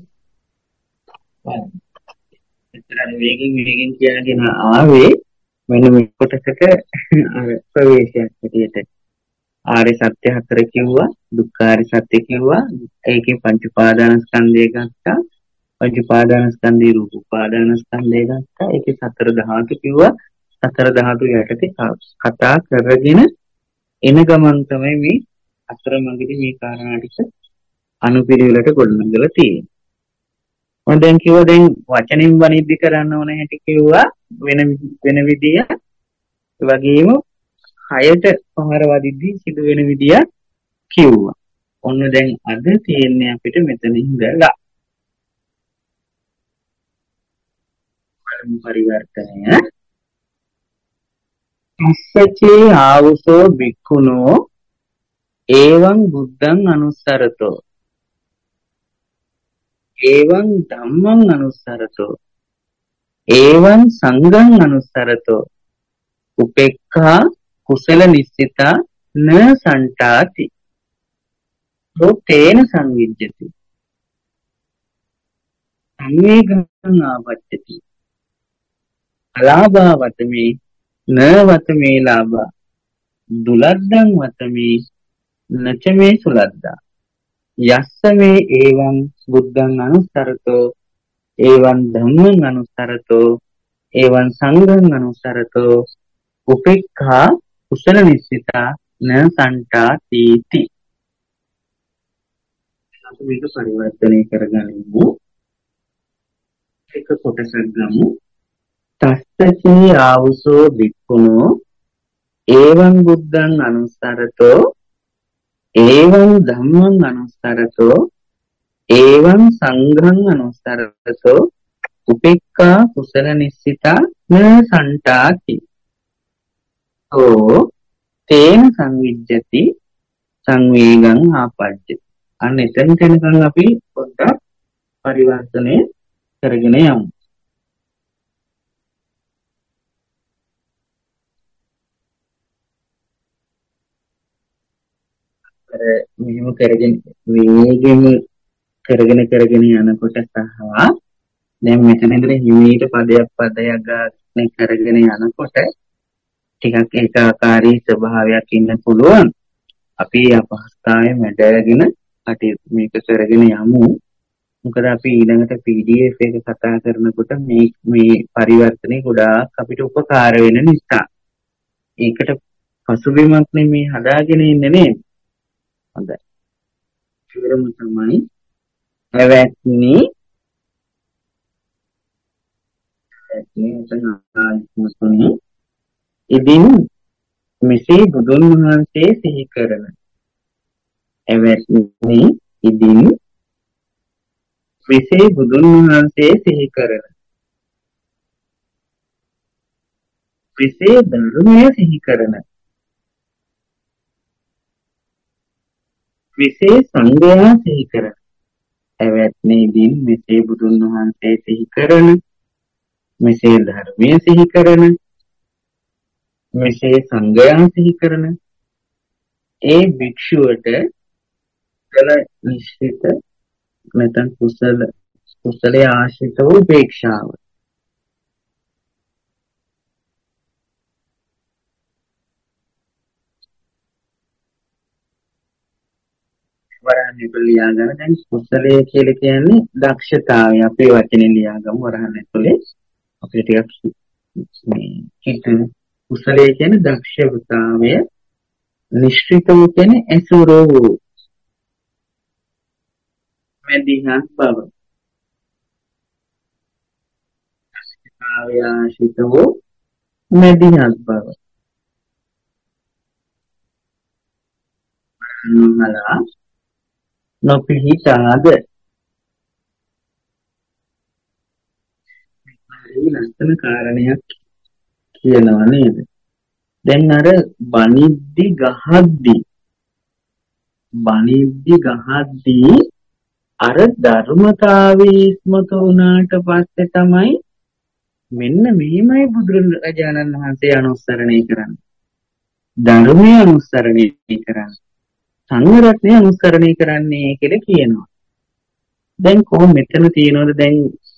එතන වේගින් කියලාගෙන ආවේ මෙන්න මේ කොටසක අර ප්‍රවේශයක් හැටියට. ආර්ය සත්‍ය හතර කිව්වා, දුක්ඛාරය සත්‍ය කිව්වා, ඒකේ පංච උපාදානස්කන්ධය ගත්තා, පංච උපාදානස්කන්ධේ රූප උපාදානස්කන්ධය ගත්තා, ඒකේ සතර ධාතු කිව්වා, සතර ධාතු යටතේ කතා කරගෙන එන ගමන් තමයි මේ අතරමඟදී මේ කාරණා ටික අනුපිළිවෙලට ගොඩනගලා තියෙන්නේ. මම දැන් කිව්වා දැන් වචනින් වනිද්දි කරන්න ඕන හැටි කිව්වා වෙන විදිය. ඒ වගේම හයට පහර වදිද්දි සිදු වෙන විදිය කිව්වා. ඔන්න දැන් අද තියෙන්නේ අපිට මෙතන ඉඳලා පරිවර්තනය. අස්සචේ ආවුසෝ බික්ඛුනෝ එවං බුද්ධං අනුස්සරතෝ එවං ධම්මං අනුස්සරතෝ එවං සංඝං අනුස්සරතෝ උපේක්ඛා කුසල නිස්සිතා න සන්තාති තේන සංවිජ්ජති සංවේගං ආවච්චති අලාභා වතමේ න වතමේ ලාභා දුලද්දං වතමේ නච මේ සුලද්දා යස්ස මේ එවං බුද්ධං අනුස්සරතෝ එවං ධම්මං අනුස්සරතෝ එවං සංඝං අනුස්සරතෝ උපේක්ඛා කුසල නිස්සිතා න සන්තාති. අපි මේක පරිවර්තනය කරගනිමු. එක කොටසක් ගමු. තස්සචේ ආවුසෝ බික්ඛුනෝ එවං බුද්ධං අනුස්සරතෝ එවං ධම්මං අනුස්සරතෝ එවං සංඝං අනුස්සරතෝ උපේක්ඛා කුසල නිස්සිතා න සන්තාති. තේන සංවිජ්ජති සංවේගං ආපජ්ජති. අන්න එතන තැනකන් අපි පොඩ්ඩක් පරිවර්තනය කරගෙන යමු. මෙහෙම කරගෙන වේගෙන් කරගෙන යනකොට සහ දැන් මෙතන ඉඳලා හිමීට පදයක් ගන්න කරගෙන යනකොට ටිකක් ඒකාකාරී ස්වභාවයක් ඉන්න පුළුවන්. අපි අපහසුතාවය මැඩගෙන මේක කරගෙන යමු. මොකද අපි ඊළඟට PDF එක කතා කරනකොට මේ පරිවර්තනේ ගොඩාක් අපිට උපකාර වෙන නිසා. ඒකට පසුබිමක් නෙමේ හදාගෙන ඉන්නේ නේද? හොඳයි. ඉවරම තමයි එවැත්නි උතන ඉදින් මෙසේ බුදුන් වහන්සේ සිහි කරන එවැත්නි ඉදින් මෙසේ බුදුන් වහන්සේ සිහි කරන මෙසේ ධර්මය සිහි කරන මෙසේ සංඝයා සිහි කරන. ඇවැත්නේදී මෙසේ බුදුන් වහන්සේ සිහි කරන, මෙසේ ධර්මයේ සිහි කරන, මෙසේ සංඝයා සිහි කරන ඒ භික්ෂුවට කළ නිශ්චිත නැත්නම් කුසලයේ ආශ්‍රිත වූ උපේක්ෂාව. වරහන් ලියා ගන්න. දැන් කුසලයේ කියලා කියන්නේ දක්ෂතාවය. අපේ වචනේ ලියා ගමු වරහන් ඇතුලේ. අපිට ටිකක් මේ කිතු කුසලයේ කියන්නේ දක්ෂතාවය. නිශ්චිතව කියන්නේ ඇසුරෝ වූ මැදිහත් බව. දක්ෂතාවය ආශ්‍රිත වූ මැදිහත් බව. නමලා නොපිහිටාද ලස්සන කාරණයක් කියනවා නේද? දැන් අර බනිද්දි ගහද්දී අර ධර්මතාවයේ ඉස්මතු වුණාට පස්සේ තමයි මෙන්න මෙහිමයි බුදුරජාණන් වහන්සේ අනුස්සරණය කරන්නේ. ධර්මයේ අනුස්සරණය කරන්නේ. සංඝ රත්නය අනුස්සරණය කරන්නේ කියලා කියනවා. දැන් කොහොම මෙතන තියෙනවද දැන්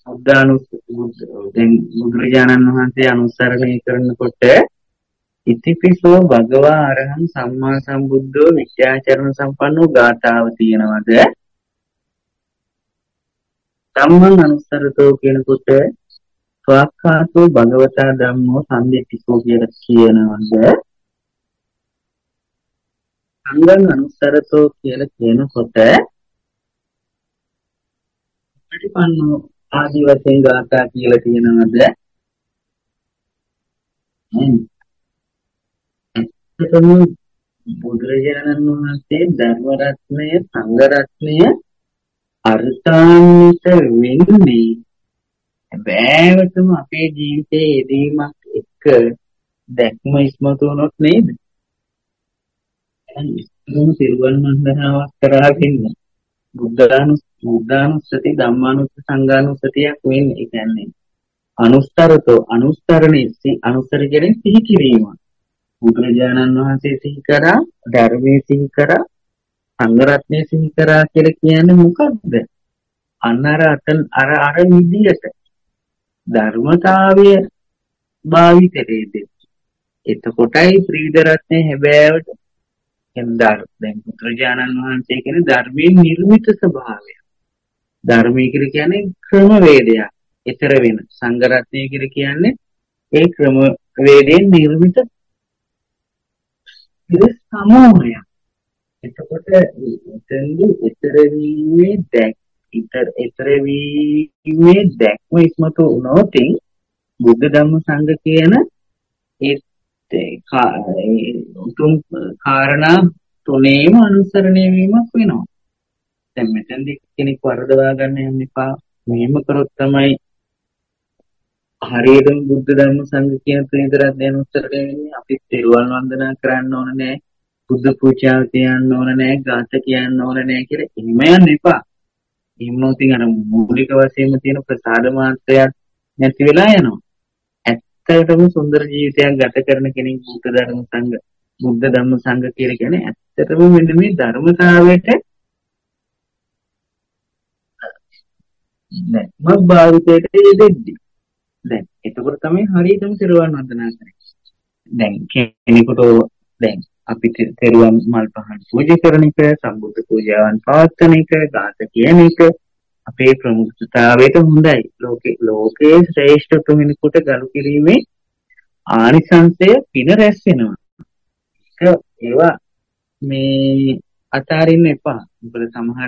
දැන් බුදුරජාණන් වහන්සේ අනුස්සරණය කරනකොට ඉතිපිසෝ භගවා අරහං සම්මා සම්බුද්ධෝ විද්‍යාචරණ සම්පන්නෝ ගාථාව තියෙනවද? ධම්මං අනුස්සරතෝ කියනකොට ස්වාක්ඛාතෝ භගවතා ධම්මෝ සම්දිත්තිකෝ කියලා කියනවද? සංඝං අනුස්සරතෝ කියලා කියනකොට ප්‍රතිපන්නෝ ආදි වශයෙන් ගාථා කියලා කියනවද? එතකොට බුදුරජාණන් වහන්සේ ධර්ම රත්නය සංඝ රත්නය අර්ථාන්විත වෙන්නේ බෑවටම අපේ ජීවිතයේ යෙදීමක් එක්ක දැක්ම ඉස්මතු වුණොත් නේද? එහෙනම් සිරුවන් වන්දනාවක් කරාගෙන බුද්ධානුස්සති ධම්මානුස්සති සංඝානුස්සතියක් වෙන්නේ. ඒ කියන්නේ අනුස්තරණේ අනුස්සර කියන්නේ සිහි කිරීම. බුදුරජාණන් වහන්සේ සිහි කරා, ධර්මයේ සිහි කරා, සංඝ රත්නයේ සිහි කරා කියලා කියන්නේ මොකක්ද? අර විදියට ධර්මතාවය භාවිතයේදී. එතකොටයි ත්‍රිවිධ රත්නයේ හැබෑවට දැන් බුදුරජාණන් වහන්සේ කියන්නේ ධර්මයේ නිර්මිත ස්වභාවය. ධර්මයේ කියන්නේ ක්‍රමවේදයක්. ඊතර වෙන සංඝ රත්නය කියලා කියන්නේ ඒ ක්‍රම වේදයෙන් නිර්මිත සමූහය. එතකොට එතෙන්දි ඊතර වීමේ දැක්ම ඉස්මතු වුණොත් බුද්ධ ධම්ම සංඝ කියන ඒ උතුම් කාරණා තුනේම අනුසරණය වීමක් වෙනවා. දැන් මෙතෙන්දි කෙනෙක් වරදවා ගන්න යන්න එපා. මෙහෙම කරොත් තමයි හරියටම බුද්ධ ධර්ම සංඝ කියන ත්‍රිවිධ අනුසරණය වෙන්නේ. අපි තෙරුවන් වන්දනා කරන්න ඕන නෑ, බුද්ධ පූජාව තියන්න ඕන නෑ, ගාථා කියන්න ඕන නෑ කියලා එහෙම යන්න එපා. එහෙම උතින් අර මූලික වශයෙන්ම තියෙන ප්‍රසාද මාත්‍රයක් නැති වෙලා යනවා. ඇත්තටම සුන්දර ජීවිතයක් ගත කරන කෙනෙක් බුද්ධ ධර්ම සංඝ කියලා කියන්නේ ඇත්තටම මෙන්න මේ ධර්මතාවයට මග් භාවිතයට යෙදෙද්දී. දැන් එතකොට තමයි හරියටම තෙරුවන් වන්දනා කරන්නේ. දැන් කෙනෙකුට දැන් අපි තෙරුවන් මල් පහන් පූජා කරන එක, සම්බුද්ධ පූජාවන් පවත්වන එක, ගාථා කියන එක අපේ ප්‍රමුඛතාවයට හොඳයි. ලෝකයේ ශ්‍රේෂ්ඨ තුමිනෙකුට ගරු කිරීමේ ආනිසංසය පින රැස් වෙනවා. ඒවා මේ අතාරින්න එපා. මොකද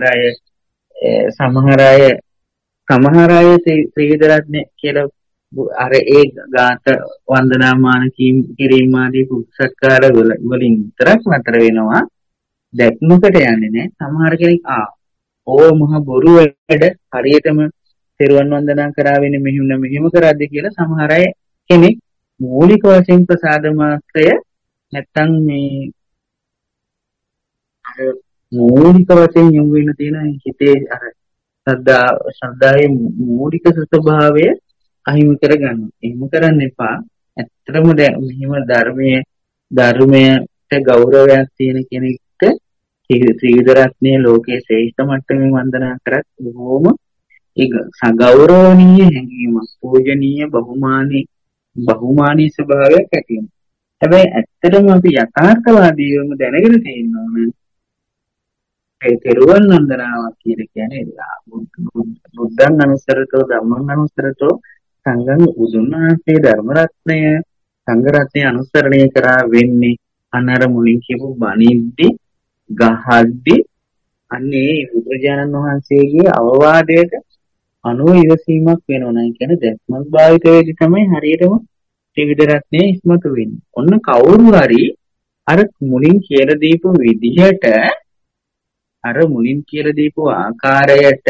සමහර අය ත්‍රිවිධ රත්න කියලා අර ඒ ගාථා වන්දනාමාන කිරීම ආදී පුස්තකාර වලින් විතරක් නතර වෙනවා. දැක්මකට යන්නේ නැහැ. සමහර කෙනෙක් මහ බොරු වැඩ හරියටම තෙරුවන් වන්දනා කරාවෙන්නේ මෙහෙම කරද්දී කියලා සමහර අය කෙනෙක් මූලික වශයෙන් ප්‍රසාද මාත්‍රය නැත්තම් මේ මූලික වශයෙන් යොමු වෙන තියෙන හිතේ අර ශ්‍රද්ධාවේ මූලික ස්වභාවය අහිමි කරගන්න. එහෙම කරන්න එපා. ඇත්තටම මෙහිම ධර්මයට ගෞරවයක් තියෙන කෙනෙක්ට ත්‍රිවිධ රත්නයේ ලෝකයේ ශ්‍රේෂ්ඨ මට්ටමින් වන්දනා කරත් බොහෝම ඒක සගෞරවණීය හැඟීමක්, පූජනීය බහුමානී ස්වභාවයක් ඇති වෙනවා. හැබැයි ඇත්තටම අපි යථාර්ථවාදීවම දැනගෙන තියෙන්න ඕනේ ඒ තෙරුවන් වන්දනාවක් කියන්නේ බුද්ධං අනුස්සරතෝ ධම්මං අනුස්සරතෝ සංඝං බුදුන් වහන්සේ ධර්ම රත්නය සංඝ රත්නය අනුසරණය කරා වෙන්නේ අනර මුලින් කියපු බණිද්දි ගහද්දි අන්නේ බුදුරජාණන් වහන්සේගේ අවවාදයට අනුව ඉවසීමක් වෙනවා නයි කියන්නේ දැක්මක් භාවිත වෙද්දී තමයි හරියටම ත්‍රිවිධ රත්නය ඉස්මතු වෙන්නේ. ඔන්න කවුරු හරි අර මුලින් කියලා දීපු විදිහට අර මුලින් කියලා දීපු ආකාරයට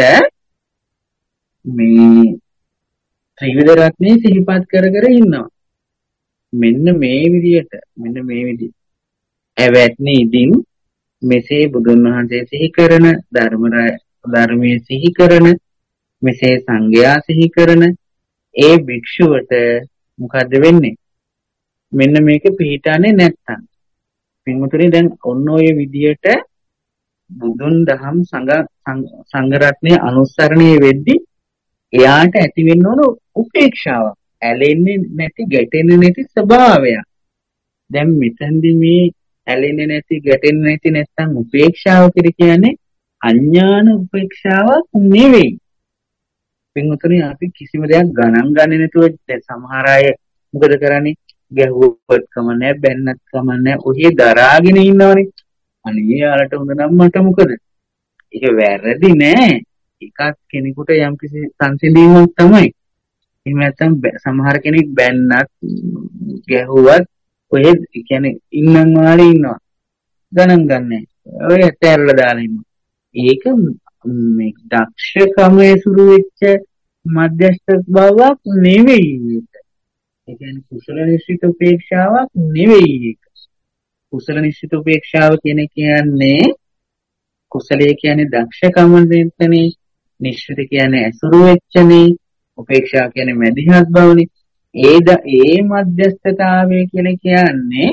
මේ ත්‍රිවිධ රත්නය සිහිපත් කර ඉන්නවා. මෙන්න මේ විදිහට ඇවැත්නි ඉදින් මෙසේ බුදුන් වහන්සේ සිහි කරන ධර්මයේ සිහි කරන මෙසේ සංඝයා සිහි කරන ඒ භික්ෂුවට මොකද වෙන්නේ? මෙන්න මේක පිළිටන්නේ නැත්තම් පින්වතුනි දැන් ඔන්න ඔය විදියට බුදුන් දහම් සංඝ රත්නයේ අනුසරණය වෙද්දී එයාට ඇති වෙන්න ඕන උපේක්ෂාවක්. ඇලෙන්නේ නැති ගැටෙන්නේ නැති ස්වභාවයක්. දැන් මෙතෙන්දී මේ ඇලෙන්නේ නැති ගැටෙන්නේ නැති නැත්තම් උපේක්ෂාව කියන්නේ අඥාන උපේක්ෂාවක් නෙවෙයි. පින්වතුනි අපි කිසිම දෙයක් ගණන් ගන්නේ නැතුව සමහර අය මොකද කරන්නේ? ගැහුවත් කමන්නේ බැන්නත් කමන්නේ ඔහේ දරාගෙන ඉන්නවනේ. අනේ යාලට හොඳ නම් මට මොකද? ඒක වැරදි නෑ. ඒකත් කෙනෙකුට යම්කිසි සංසිඳීමක් තමයි. එහෙම නැත්නම් සමහර කෙනෙක් බැන්නත් ගැහුවත් ඔහේ කියන්නේ ඉන්නම් වාලේ ඉන්නවා. ගණන් ගන්නෑ. ඔය ඇතැරලා දාලා ඉන්නවා. ඒක මේ දක්ෂකමේ සුරු වෙච්ච මධ්‍යස්ථ බවක් නෙවෙයි ඒක. ඒ කියන්නේ කුසල නිශ්චිත උපේක්ෂාවක් නෙවෙයි ඒක. කුසල නිශ්චිත උපේක්ෂාව කියන්නේ කුසලයේ කියන්නේ දක්ෂකම දෙන්නේ, නිශ්චිත කියන්නේ අසුරු වෙච්චනේ, උපේක්ෂාව කියන්නේ මධ්‍යස්ථ බවනේ. ඒ මධ්‍යස්ථතාවය කියන්නේ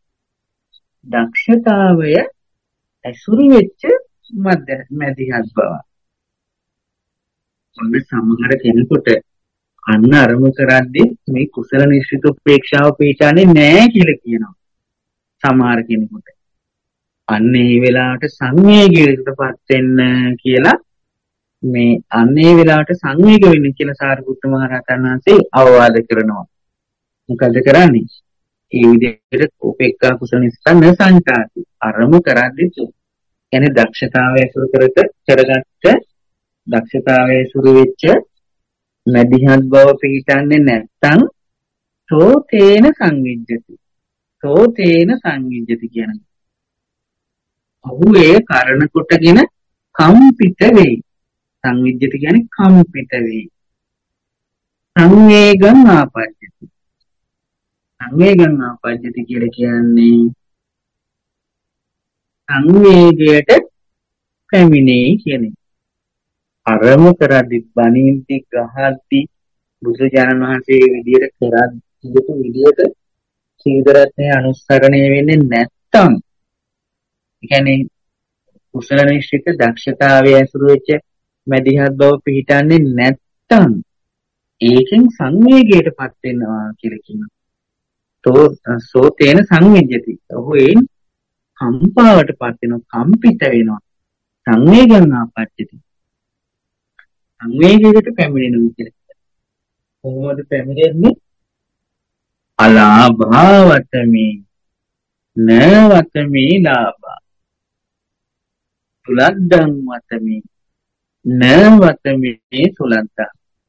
දක්ෂතාවය අසුරු වෙච්ච මධ්‍යස්ථ බව. ඔන්න සමහර කෙනෙකුට අන්න අරමුණු කරද්දී මේ කුසල නිශ්චිත උපේක්ෂාව පිටානේ නැහැ කියලා කියනවා. සමහර කෙනෙකුට අන්න ඒ වෙලාවට සංවේගයකටපත් වෙන්න කියලා මේ අන්න ඒ වෙලාවට සංවේග වෙන්න කියලා සාරිපුත්ත මහ රහතන් වහන්සේ අවවාද කරනවා. මොකද කරන්නේ? ඒ විදිහට උපේක්ඛා කුසල නිස්සන්න සංකාති අරමුණු කරද්දී කියන්නේ දක්ෂතාවය අසුර කරගත්ත දක්ෂතාවය සුරු වෙච්ච මධ්‍යහත් බව පිළිටන්නේ නැත්නම් සෝතේන සංවිජ්ජති කියන්නේ. ඔහුේ කරණ කොටගෙන කම්පිත වෙයි. සංවිජ්ජති කියන්නේ කම්පිත වෙයි. සංවේගං ආපජ්ජති කියලා කියන්නේ සංවේගයට පැමිණෙයි කියන්නේ. අරම කරද්දි බණින්ති ගහද්දි බුදුජානක වහන්සේ විදියට කරද්දි විදියට සීදරත්නේ අනුස්සරණය වෙන්නේ නැත්තම් ඒ කියන්නේ කුසල නිශ්චිත දක්ෂතාවය ඇසුරු වෙච්ච මධ්‍යහත් බව පිළිටන්නේ නැත්තම් ඒකෙන් සංවේගයටපත් වෙනවා කියලා කියනවා. සෝතේන සංවිජ්ජති. ඔහු ඒ කම්පාවටපත් වෙනවා, කම්පිත වෙනවා. සංවේගං ආපජ්ජති. සංවේගයකට පැමිණෙනවා කියලා. කොහොමද පැමිණෙන්නේ? අලාභවතමි නවතමි ලාභා සුලද්දං වතමි නවතමි සුලද්දා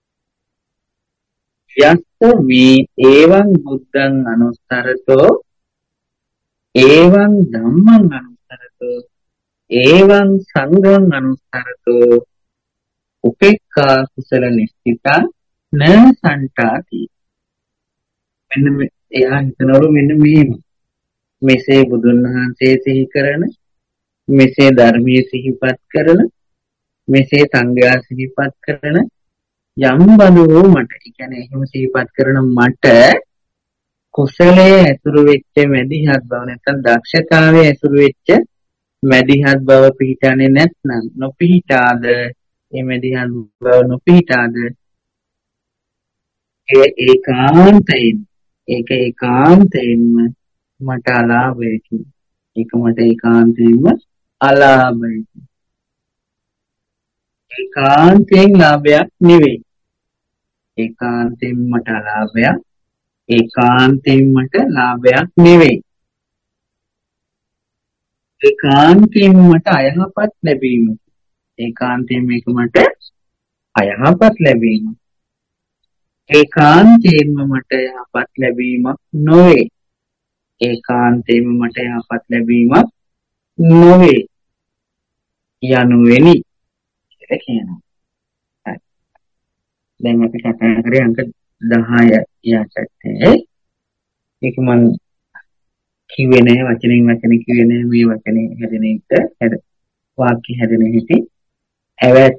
යස්ස මේ එවං බුද්ධං අනුස්සරතෝ එවං ධම්මං අනුස්සරතෝ එවං සංඝං අනුස්සරතෝ උපේක්ඛා කුසල නිශ්චිතා න සන්තාති. මෙන්න එයා හිතනවලු මෙන්න මෙසේ බුදුන් වහන්සේ සිහි කරන මෙසේ ධර්මයේ සිහිපත් කරන මෙසේ සංඝයා සිහිපත් කරන යම් බඳු වූ මට, ඒ කියන්නේ එහෙම සිහිපත් කරන මට කුසලයේ ඇසුරු වෙච්ච මැදිහත් බව නැත්නම් දක්ෂතාවයේ ඇසුරු වෙච්ච මැදිහත් බව පිහිටන්නේ නැත්නම් නොපිහිටාද, ඒ මැදිහත් බව නොපිහිටාද, ඒක ඒකාන්තයෙන්ම මට අලාභයකි. ඒක මට ඒකාන්තයෙන්ම අලාභයකි. ඒකාන්තයෙන් ලාභයක් නෙවෙයි. ඒකාන්තයෙන් මට අලාභයක්, ඒකාන්තයෙන් මට ලාභයක් නෙවෙයි. ඒකාන්තයෙන් මට අයහපත් ලැබීම. ඒකාන්තයෙන් මේක මට අයහපත් ලැබීම. ඒකාන්තයෙන්ම මට යහපත් ලැබීමක් නොවේ. ඒකාන්තයෙන්ම මට යහපත් ලැබීමක් නොවේ යනුවෙනි කියලා කියනවා. හරි. දැන් අපි කතා කරේ අංක 10 යටතේ. ඒක මම කිව්වේ නෑ වචනෙන් වචන කිව්වේ නෑ, මේ වචනේ හැදෙන එක වාක්‍ය හැදෙන හැටි. ඇවැත්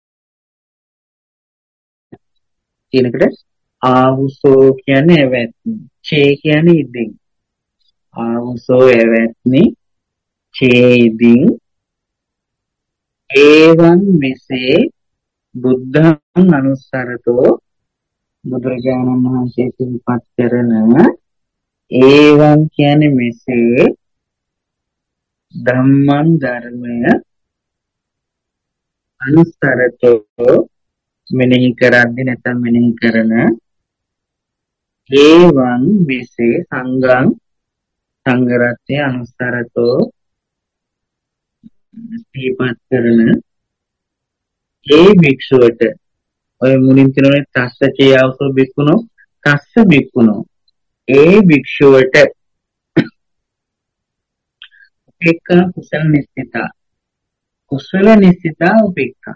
කියනකොට ආවුසෝ කියන්නේ ඇවැත්, චේ කියන්නේ ඉදින්. ආවුසෝ ඇවැත්නි, චේ ඉදින්. ඒවං මෙසේ බුද්ධං අනුස්සරතෝ, බුදුරජාණන් වහන්සේ සිහිපත් කරන ඒවං කියන්නේ මෙසේ ධම්මං ධර්මය අනුස්සරතෝ මෙනෙහි කරද්දී නැත්නම් මෙනෙහි කරන ඒවං මෙසේ සංඝං සංඝ රත්නය අනුස්සරතෝ සිහිපත් කරන ඒ භික්ෂුවට, ඔය මුලින් කියනනේ තස්සචේ අවසෝ බික්කුණෝ තස්ස බික්කුණෝ, ඒ භික්ෂුවට උපේක්ඛා කුසල නිස්සිතා, කුසල නිස්සිතා උපේක්ඛා.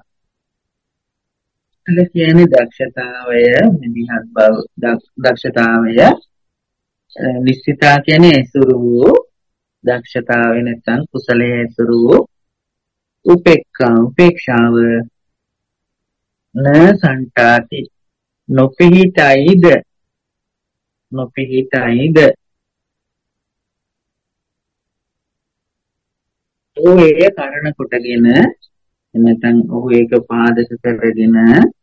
කුසල කියන්නේ දක්ෂතාවය, නිදිහත් බව, දක්ෂතාවය. නිස්සිතා කියන්නේ ඇසුරු වූ දක්ෂතාවය නැත්නම් කුසලයේ ඇසුරු වූ උපේක්ඛා, උපේක්ෂාව. න සන්තාති නොපිහිටයිද, නොපිහිටයිද. ඔය කාරණ කොටගෙන නැත්නම් ඔහු ඒක පාදක කරගෙන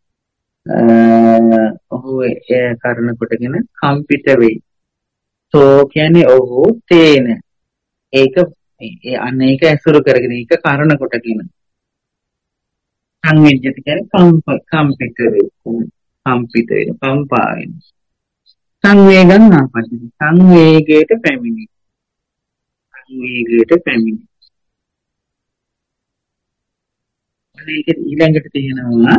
ඔහු ඒ කාරණ කොටගෙන කම්පිත වෙයි. සෝ කියන්නේ ඔහු තේන, ඒක අන්න ඒක ඇසුරු කරගෙන ඒක කාරණ කොටගෙන සංවිජ්ජති කියන්නේ කම්පිත වෙයි, කම්පිත වෙන, කම්පා වෙන. සංවේගං ආපස්සි, සංවේගයට පැමිණි, සංවේගයට පැමිණි. මේක ඊළඟට තියෙනවා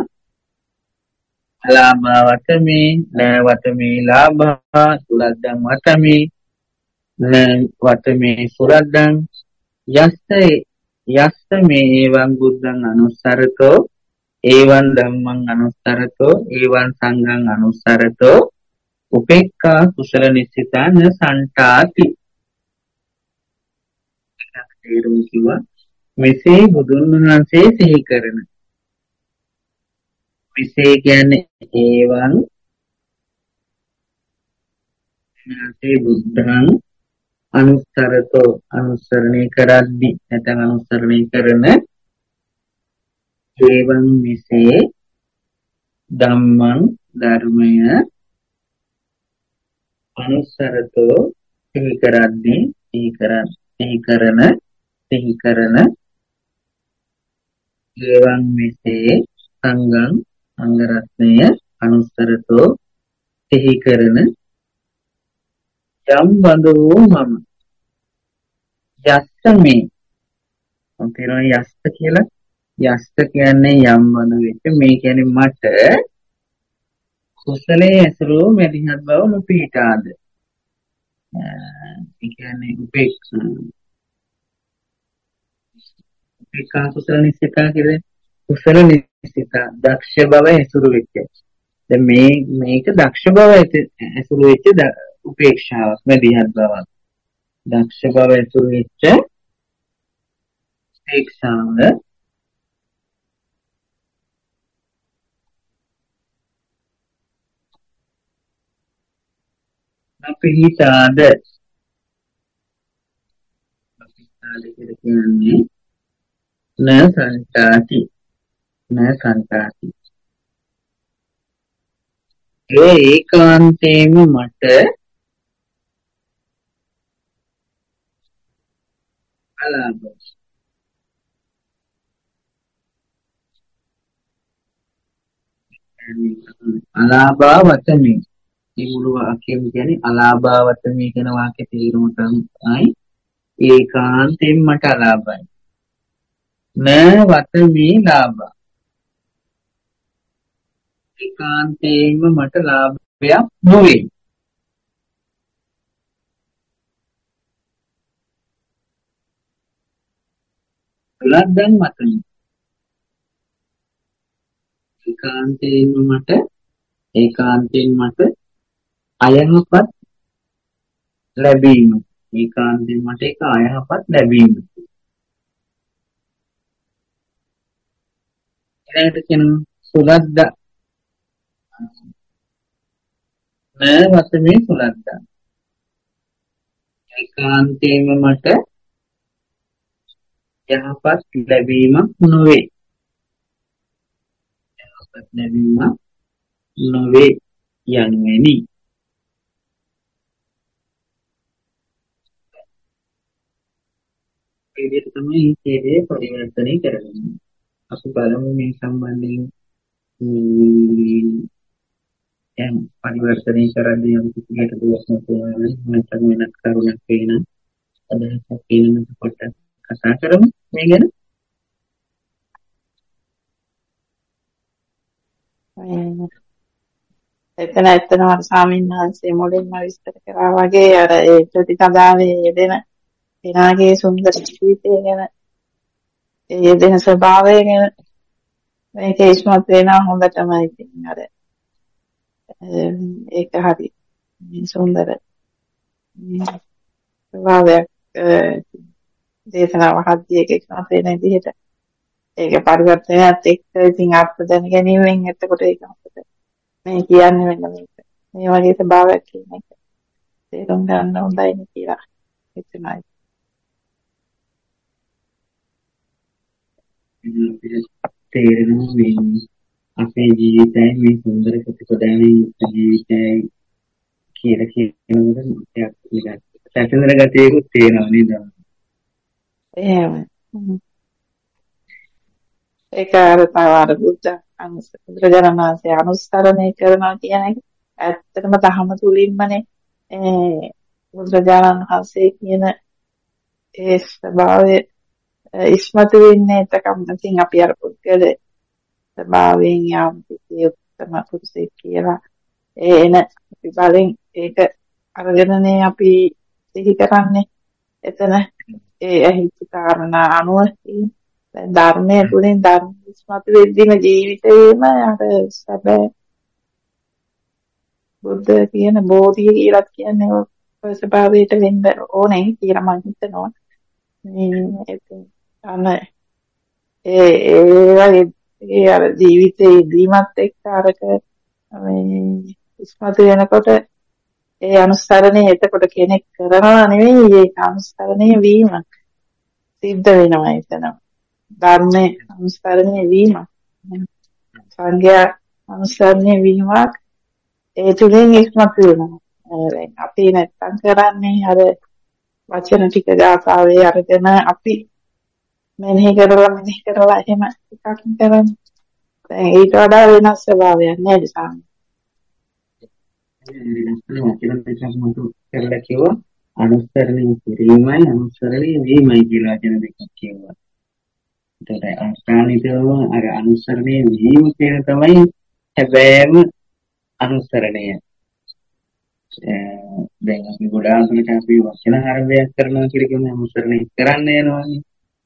ලාභා වතමේ, න වතමේ ලාභා, සුරද්දං වතමේ, න වතමේ සුරද්දං, යස්ස මේ එවං බුද්ධං අනුස්සරතෝ, එවං ධම්මං අනුස්සරතෝ, එවං සංඝං අනුස්සරතෝ, උපේක්ඛා කුසල නිස්සිතා න සන්තාති. තේරුම් කිව්වා මෙසේ බුදුන් වහන්සේ සිහි කරන. මෙසේ කියන්නේ ඒවං මෙසේ බුද්ධං අනුස්සරතෝ, අනුස්සරණය කරද්දී නැත්නම් අනුස්සරණය කරන, ඒවං මෙසේ ධම්මං ධර්මය අනුස්සරතෝ සිහි කරද්දී, සිහි කරන ඒවං මෙසේ සංඝං සංඝ රත්නය අනුස්සරතෝ සිහි කරන යම් බඳු මම යස්ස මේ, ඔතන යස්ස කියලා, යස්ස කියන්නේ යම් බඳු වෙච්ච, මේ කියන්නේ මට කුසලයේ ඇසුරු මැදිහත් බව නොපිහිටාද. ඒ කියන්නේ උපේක්ඛා කුසල නිස්සිතා කියන්නේ කුසල නිස්සිතා, දක්ෂ බව ඇසුරු වෙච්ච. දැන් මේක දක්ෂ බව ඇසුරු වෙච්ච උපේක්ෂාවක්, මැදිහත් බවක්. දක්ෂ බව ඇසුරු වෙච්ච අපේක්ෂාව අපිහිතාද කියලා කියන්නේ න සංකාති ඒ ඒකාන්තයෙන්ම මට අලාභවතමි මේ මුළු වාක්‍යයම කියන්නේ අලාභවතමි කියන වාක්‍යයේ තේරුම තමයි ඒකාන්තයෙන් මට අලාභයි න වතමි ලාභ ඒකාන්තයෙන්ම මට ලාභයක් නොවේ ලද්දන් මතමි ඒකාන්තයෙන් මට අයහපත් ලැබීම ඒකාන්තයෙන් මට ඒක අයහපත් ලැබීම ඊළඟට කියන සුලද්ද වතමේ සුලද්ද ඒකාන්තයෙන්ම මට යහපත් ලැබීමක් නොවේ යනුවෙනි ඒ විදිහට තමයි මේ ඡේදය පරිවර්තනය කරන්නේ අපි බලමු මේ සම්බන්ධයෙන් දැන් පරිවර්තනය කරද්දී අපි කිසිකට දෝෂ නැත්නම් වෙනත් කරුණක් වෙන අදහසක් කියනකට පොඩ්ඩක් කතා කරමු මේ ගැන එතන ස්වාමීන් වහන්සේ මුලින්ම විස්තර කරා වගේ අර ඒ ප්‍රතිපදාවේ යෙදෙන කෙනාගේ සුන්දර ජීවිතය ගැන ඒ යෙදෙන ස්වභාවය ගැන මේක ඉස්මතු වෙනා හොඳටම ඉතින් අර ඒක හරි සුන්දර ස්වභාවයක් දේශනාව හද්දී එක ඉස්මතු වෙන විදිහට ඒක පරිවර්තනයත් එක්ක ඉතින් අර්ථ දැන ගැනීමෙන් එතකොට ඒක අපිට මේ කියන්නේ වෙන මේ වගේ ස්වභාවයක් කියන එක තේරුම් ගන්න හොඳයි නේ කියලා හිතනවා. තේරෙනවා මේ අපේ ජීවිතයේ මේ සුන්දර ප්‍රතිපදාවේ ජීවිතයයි කියලා කියනකොට ටිකක් සැකසෙන ගතියකුත් තියෙනවා නේද? එහෙම. ඒක අර තවර බුදුරජාණන් වහන්සේ අනුස්සරණය කරනවා කියන එක ඇත්තටම තහම තුලින්මනේ බුදුරජාණන් වහන්සේ කියන ඒ ස්වභාවය ඉස්මතු වෙන්නේ එතකම් ඉතින් අපි අර පුද්ගල ස්වභාවයෙන් යම් කිසි උත්තම පුරුෂයෙක් කියලා එන අපි බලෙන් ඒක අරගෙනනේ අපි සිහි කරන්නේ එතන ඒ අහිත කාරණා අනුව ධර්මයේ තුලින් ධර්ම ඉස්මතු වෙද්දීම ජීවිතේම අර සැබෑ බුද්ධ කියන බෝධිය කියලා කියන්නේ ඔය ස්වභාවයට වෙන්න ඕනේ කියලා මම හිතනවා. ඉතින් අන්න ඒ අර ජීවිතේ ඉදීමත් එක්ක අරක මේ ඉස්මතු වෙනකොට ඒ අනුස්තරණය එතකොට කෙනෙක් කරනවා නෙවෙයි ඒ අනුස්තරණය වීම සිද්ධ වෙනවා එතන. ධර්මයේ අනුස්තරණය වීම සංඝයා අනුස්තරණය වීමක් ඒ තුලින් ඉස්මතු වෙනවා. දැන් අපි නැත්තම් කරන්නේ අර වචන ටික ගාථාවේ අරගෙන අපි මෙනෙහි කරලා එහෙම එකක් කරන්නේ. දැන් ඊට වඩා වෙනස් ස්වභාවයක් නේද සාමි? කරලා කිව්වා අනුස්තරණය කිරීමයි අනුස්තරණය වීමයි කියලා වචන දෙකක් කිව්වා. ඒකට අස්ථානිතව අර අනුස්තරණය වීම කියන තමයි හැබැයිම අනුස්තරණය. දැන් අපි ගොඩාක් දුරට අපි වචන ආරම්භයක් කරනවා කියලා කියන්නේ අනුස්තරණය කරන්න යනවානේ.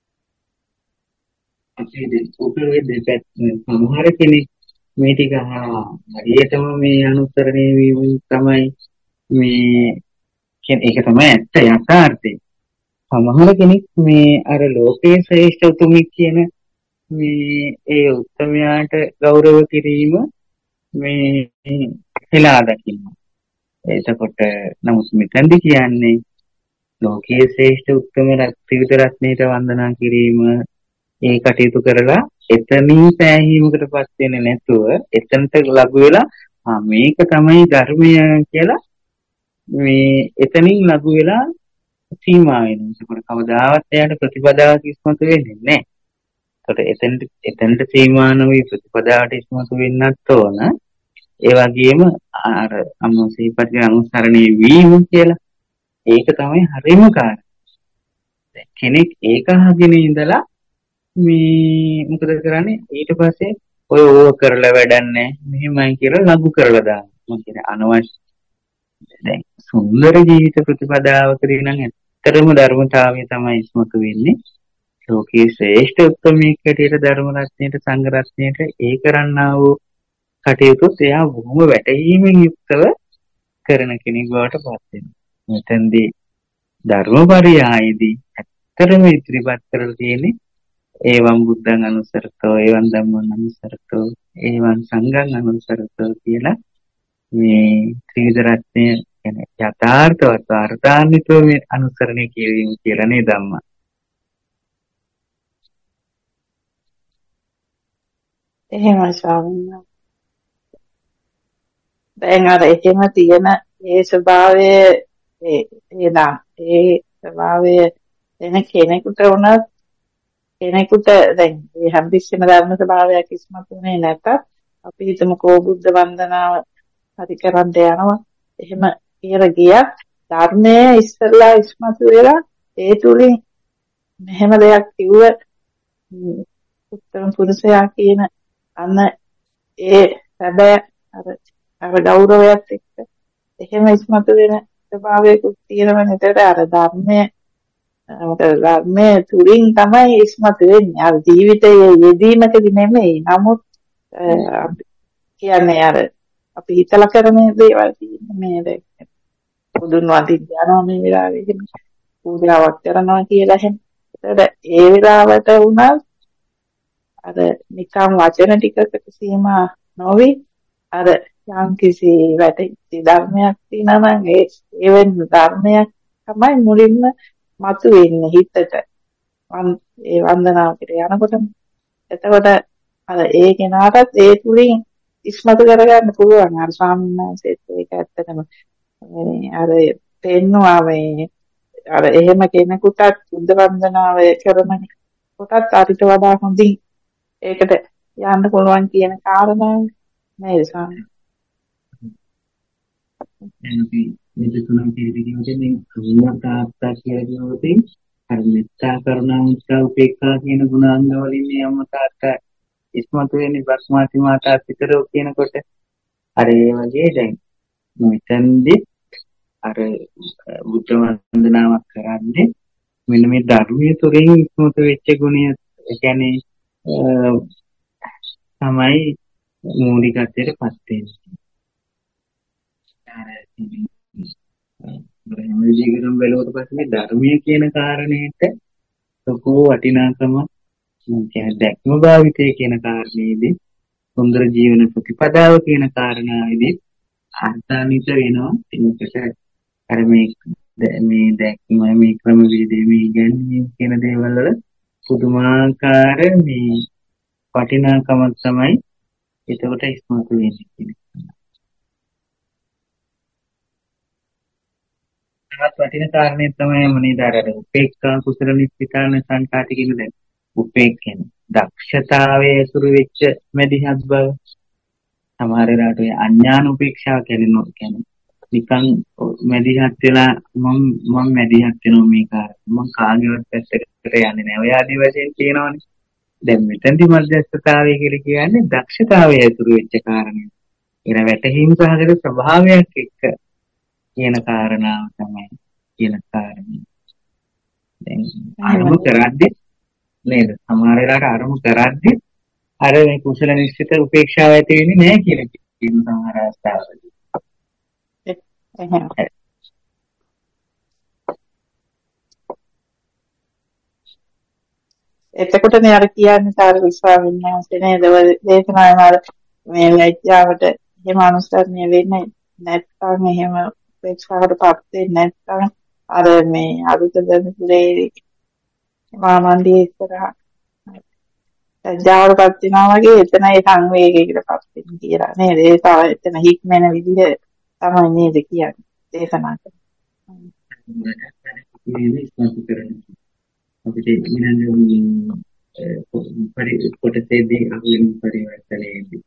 අපි උපේ දෙපැත්ත සමහර කෙනෙක් මේ ටික හරියටම මේ අනුස්තරණය වීම තමයි මේ ඒක තමයි ඇත්ත යථාර්ථය. සමහර කෙනෙක් මේ අර ලෝකයේ ශ්‍රේෂ්ඨ උතුමෙක් කියන මේ ඒ උත්තමයාට ගෞරව කිරීම මේ හිලා දකින්න. එතකොට නමුත් මෙතනදි කියන්නේ ලෝකයේ ශ්‍රේෂ්ඨ උත්තම ත්‍රිවිධ රත්නයට වන්දනා කිරීම ඒ කටයුතු කරලා එතනින් පෑහීමකටපත් වෙන්නේ නැතුව එතනට ලඟු වෙලා මේක තමයි ධර්මය කියලා මේ එතනින් ලඟු වෙලා සීමා වෙනවා. ඒකට කවදාවත් එයාට ප්‍රතිපදාවක් ඉස්මතු වෙන්නේ නැහැ. ඒකට එතනට සීමා නොවි ප්‍රතිපදාවට ඉස්මතු වෙන්නත් ඕන. ඒ වගේම අර අනුසීපති අනුසරණේ වීම කියලා ඒක තමයි හරිම කාර්යය. කෙනෙක් ඒක අහගෙන ඉඳලා මේ මොකද කරන්නේ ඊට පස්සේ ඔය ඕව කරලා වැඩක් නැහැ මෙහෙමයි කියලා ලඝු කරලා දානවා. මම කියන්නේ අනවශ්‍ය දැන් සුන්දර ජීවිත ප්‍රතිපදාවකදී නම් ඇත්තටම ධර්මතාවය තමයි ඉස්මතු වෙන්නේ. ලෝකයේ ශ්‍රේෂ්ඨ උත්තරමයක හැටියට ධර්ම රත්නයට සංඝ රත්නයට ඒ කරන්නා වූ කටයුතු එයා බොහොම වැටහීමෙන් යුක්තව කරන කෙනෙක් බවට පත් වෙනවා. මෙතෙන්දී ධර්මපරියායේදී ඇත්තටම ඉදිරිපත් කරලා තියෙන්නේ ඒවං බුද්ධං අනුසරතෝ ඒවං ධම්මං අනුසරතෝ ඒවං සංඝං අනුසරතෝ කියලා මේ ත්‍රිවිධ රත්නය කියන්නේ යථාර්ථවත් අර්ථාන්විතව මේ අනුසරණය කිරීම කියලා නේ ධම්ම. එහෙමයි ස්වාමීන් වහන්සේ. දැන් අර එහෙම තියෙන ඒ ස්වභාවය ඒ ස්වභාවය එන කෙනෙකුට වුණත් කෙනෙකුට දැන් මේ හැම්පිස්සෙම ධර්ම ස්වභාවයක් ඉස්මතුනේ නැතත් අපි හිතමුකෝ බුද්ධ වන්දනාව හරි කරන්න යනවා. එහෙම කියලා ගියත් ධර්මයේ ඉස්සෙල්ලා ඉස්මතු වෙලා ඒ තුලින් මෙහෙම දෙයක් කිව්ව උත්තම පුරුෂයා කියන අන්න ඒ හැබැයි අර ගෞරවයත් එක්ක එහෙම ඉස්මතු වෙන ස්වභාවයකුත් තියෙනවා නේද? අර ධර්මයේ තුලින් තමයි ඉස්මතු වෙන්නේ. අර ජීවිතයේ යෙදීමකදී නෙමෙයි. නමුත් කියන්නේ අර අපි හිතලා කරන දේවල් මේ බුදුන් වහන්සේ යනවා මේ වෙලාවේ එහෙම පූජාවක් කරනවා කියලා එහෙම. ඒතකොට ඒ වෙලාවට වුණත් අර නිකම් වචන ටිකකට සීමා නොවි අර යම් කිසි වැටි ධර්මයක් තියෙනවා නම් ඒ වෙන ධර්මයක් තමයි මුලින්ම මතුවෙන්නේ හිතට. ඒ වන්දනාවකට යනකොට එතකොට අර ඒ කෙනාටත් ඒ තුලින් ඉස්මතු කරගන්න පුළුවන්. අර ස්වාමීන් වහන්සේත් ඒක ඇත්තටම අර පෙන්නවා මේ අර එහෙම කෙනෙකුටත් බුද්ධ වන්දනාව කරන කොටත් අරිට වඩා හොඳින් ඒකට යන්න පුළුවන් කියන කාරණාව නේද ස්වාමී? අපි මේ තුනක් ඉදිරියට මේ කරුණාතාත්තා කියලා කියනොතින් අර මෙත්තා කරුණා මුදිතා උපේක්ඛා කියන ගුණාංග වලින් මේ අම්මා තාත්තා ඉස්මතු වෙන්නේ බස්මාති මාතා පිටරෝ කියනකොට අර ඒ වගේ දැන් මෙතෙන්දී අර බුද්ධ වන්දනාවක් කරන්නේ මෙන්න මේ ධර්මයේ තුලින් ඉස්මතු වෙච්ච ගුණය කියන්නේ තමයි මූලිකත්වයට පත් වෙන්නේ. බ්‍රහ්ම විජයකරම් බැලුවට පස්සේ ධර්මයේ කියන කාරණේට ලොකු වටිනාකම කියන්නේ දැක්ම භාවිතය කියන කාරණේදී සුන්දර ජීවන ප්‍රතිපදාව කියන කාරණාවේදී අර්ථාන්විත වෙනවා. ඒකට අර මේ දැක්ම මේ ක්‍රම වේදේ මේ ගැනීම කියන දේවල් වල පුදුමාකාර මේ වටිනාකමක් තමයි එතකොට ඉස්මතු වෙන්නේ කියන්නේ. තවත් වටින කාරණේ තමයි මොනේදාරද උපේක්ඛා කුසල නිස්සිතාන සංකාති කියන දැන් උපේක්ඛෙන් දක්ෂතාවයේ සුරු වෙච්ච මෙදිහත් බව සමහර වෙලාවට ඔය අඥාන උපේක්ෂාව කියන්නේ නිකන් මෙදිහත් වෙලා මම මෙදිහත් වෙනවා මේ කාර්යය මම කාගේවත් පැත්තකට යන්නේ නැහැ ඔය ආදි වශයෙන් කියනවනේ. දැන් මෙතෙන්දි මධ්‍යස්ථතාවය කියලා කියන්නේ දක්ෂතාවයේ සුරු වෙච්ච කාරණේ. ඒන වැටහීම් සහගත ස්වභාවයක් එක්ක කියන කාරණාව තමයි කියන කාරණේ. දැන් අරමුණු කරද්දී නේද සමහර වෙලාවට අරමුණු කරද්දී අර මේ කුසල නිශ්චිත උපේක්ෂාව ඇති වෙන්නේ නැහැ කියලා කියන සමහර අවස්ථාවලදී. එතකොටනේ අර කියන්නේ සාරිපුත් ස්වාමීන් වහන්සේ නේද දේශනාවේ මාර මේ ලැජ්ජාවට එහෙම අනුසරණය වෙන්නේ නැත්නම් එහෙම ප්‍රේක්ෂකවටපත් වෙන්නේ නැත්නම් අර මේ අරුත දනුලේ මාමන්ඩියේ ඉස්සරහා ලැජ්ජාවටපත් වෙනවා වගේ එතන ඒ සංවේගයකටපත් වෙන්න කියලා නේද? ඒ තව එතන හික්මන විදිහ තමයි නේද කියන්නේ දේශනා කරන්නේ. අපිට ඊළඟ කොටසේදී අහුවෙන පරිවර්තනයේදී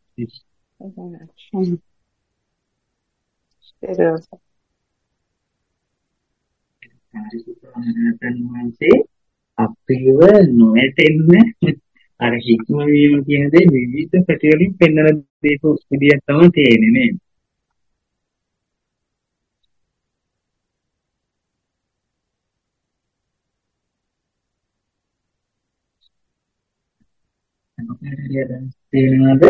අපිව නොවැටෙන්න අර හික්මවීම කියන දේ විවිධ පැතිවලින් පෙන්වන දීපු විදියක් තමයි තියෙන්නේ නේද? තේරෙනවද?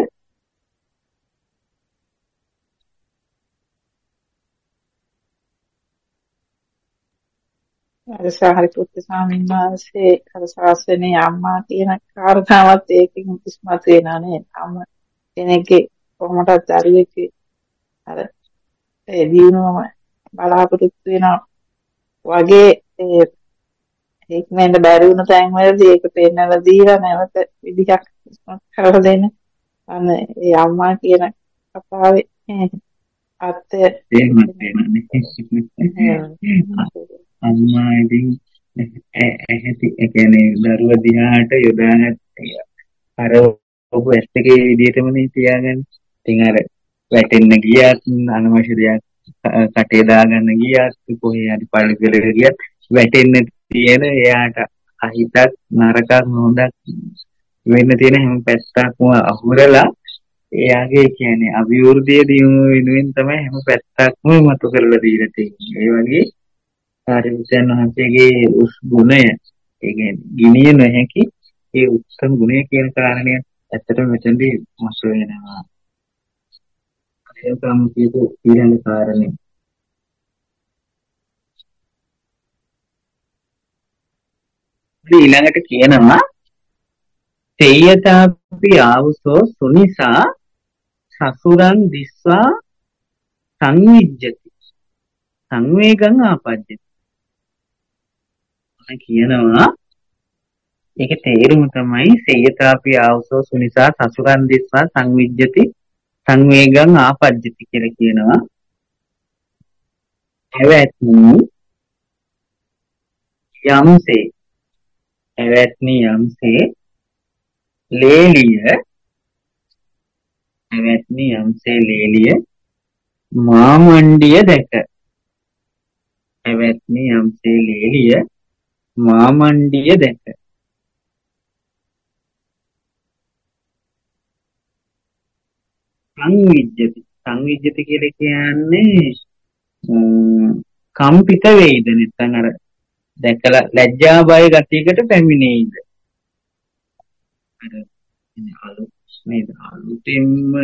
අර සාරිපුත් ස්වාමීන් වහන්සේ අර ශාස්ත්‍රයේ අම්මා කියන කාරණාවත් ඒකෙන් ඉස්මතු වෙනා නේද? අම්මා කෙනෙක්ගේ කොහොමදත් දරුවෙක්ගේ අර ඒ දිනුවම බලාපොරොත්තු වෙනවා වගේ ඒ හික්මෙන්ද බැරි වුණ තැන් වලදී ඒක පෙන්නලා දීලා නැවත විදිහක් කරලා දෙන්න. අන්න ඒ අම්මා කියන කතාවේ අර්ථය අම්මා ඉතින් ඇහැටි ඒ කියන්නේ දරුවා දිහාට යොදාගත්ත අර ඔබ ඇස් දෙකේ විදිහටමනේ තියාගන්නේ. ඉතින් අර වැටෙන්න ගියත් අනවශ්‍ය දෙයක් කටේ දාගන්න ගියත් කොහේ හරි පරිගලක ගියත් වැටෙන්න තියෙන එයාට අහිතක් නරකක් හොඳක් වෙන්න තියෙන හැම පැත්තක්ම අහුරලා එයාගේ කියන්නේ අභිවෘද්ධිය දියුණුව වෙනුවෙන් තමයි හැම පැත්තක්ම මතු කරලා දීලා තියෙන්නේ. ඒ වගේ සාරිපුත්යන් වහන්සේගේ උස් ගුණය ඒ කියන්නේ ගිනිය නොහැකි ඒ උත්තම ගුණය කියන කාරණය ඇත්තටම මෙතනදී මතු වෙනවා. ඒකම කියපු ඊළඟ කාරණේ ඊළඟට කියනවා තේයතාපි ආවුසෝ සුනිසා සසුරං දිස්වා සංවිජ්ජති සංවේගං ආපජ්ජති. කියනවා ඒකේ තේරුම තමයි තේයතාපි ආවුසෝ සුනිසා සසුරං දිස්වා සංවිජ්ජති සංවේගං ආපජ්ජති කියලා කියනවා. එවැත්නි යම්සේ ලේලිය මාමණ්ඩිය දැක. එවැත්නි යම්සේ ලේලිය මාමණ්ඩිය දැක. සංවිජ්ජති කියලා කියන්නේ කම්පිත වෙයිද නැත්නම් අර දැකලා ලැජ්ජා බය ගතියකට පැමිණෙයිද? අර අලුතින්ම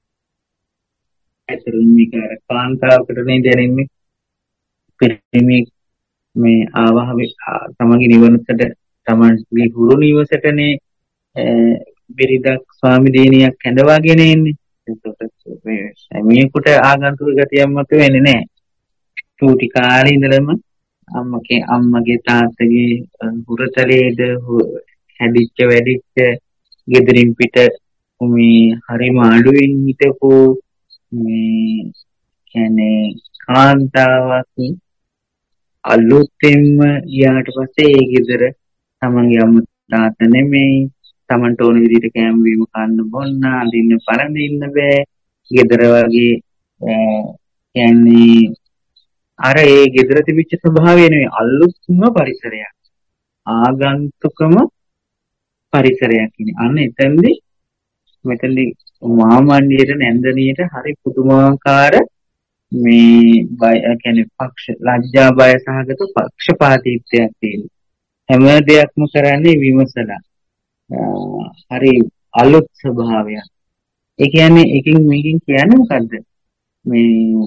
ඇතරින් මේක අර කාන්තාවකට නේ දැනෙන්නේ. පිරිමි මේ ආවහවේ තමගේ නිවසට තමගේ ගුරු නිවසටනේ බෙරිදක් ස්වාමි දිනියක් කැඳවාගෙන එන්නේ. එතකොට මේකට ආගන්තුක ගතියක් මත වෙන්නේ නැහැ. චූටි කාලේ ඉඳලම අම්මගේ තාත්තගේ හුරතලේද හැදිච්ච වැඩිච්ච ගෙදරින් පිට මේ හරිම අඩුවෙන් හිටපු මේ කියන්නේ කාන්තාවක් අලුතෙන්ම ගියාට පස්සේ ඒ ගෙදර තමන්ගේ අම්මා තාත්තා නෙමෙයි තමන්ට ඕන විදිහට කෑම බීම කන්න බොන්න අඳින්න පරඳින්න බෑ. ගෙදර වගේ කියන්නේ අර ඒ ගෙදර තිබිච්ච ස්වභාවය නෙවෙයි අලුත්ම පරිසරයක් ආගන්තුකම පරිසරයක් ඉන්නේ. අන්න මෙතනදී මාමණ්ඩියට නැන්දනියට හරි පුදුමාකාර මේ බය කියන්නේ පක්ෂ ලැජ්ජා බය සහගත පක්ෂපාතීත්වයක් තියෙනවා. හැම දෙයක්ම කරන්නේ විමසලා. හරි අලුත් ස්වභාවයක්. ඒ කියන්නේ එකකින් මේකෙන් කියන්නේ මොකද්ද? මේ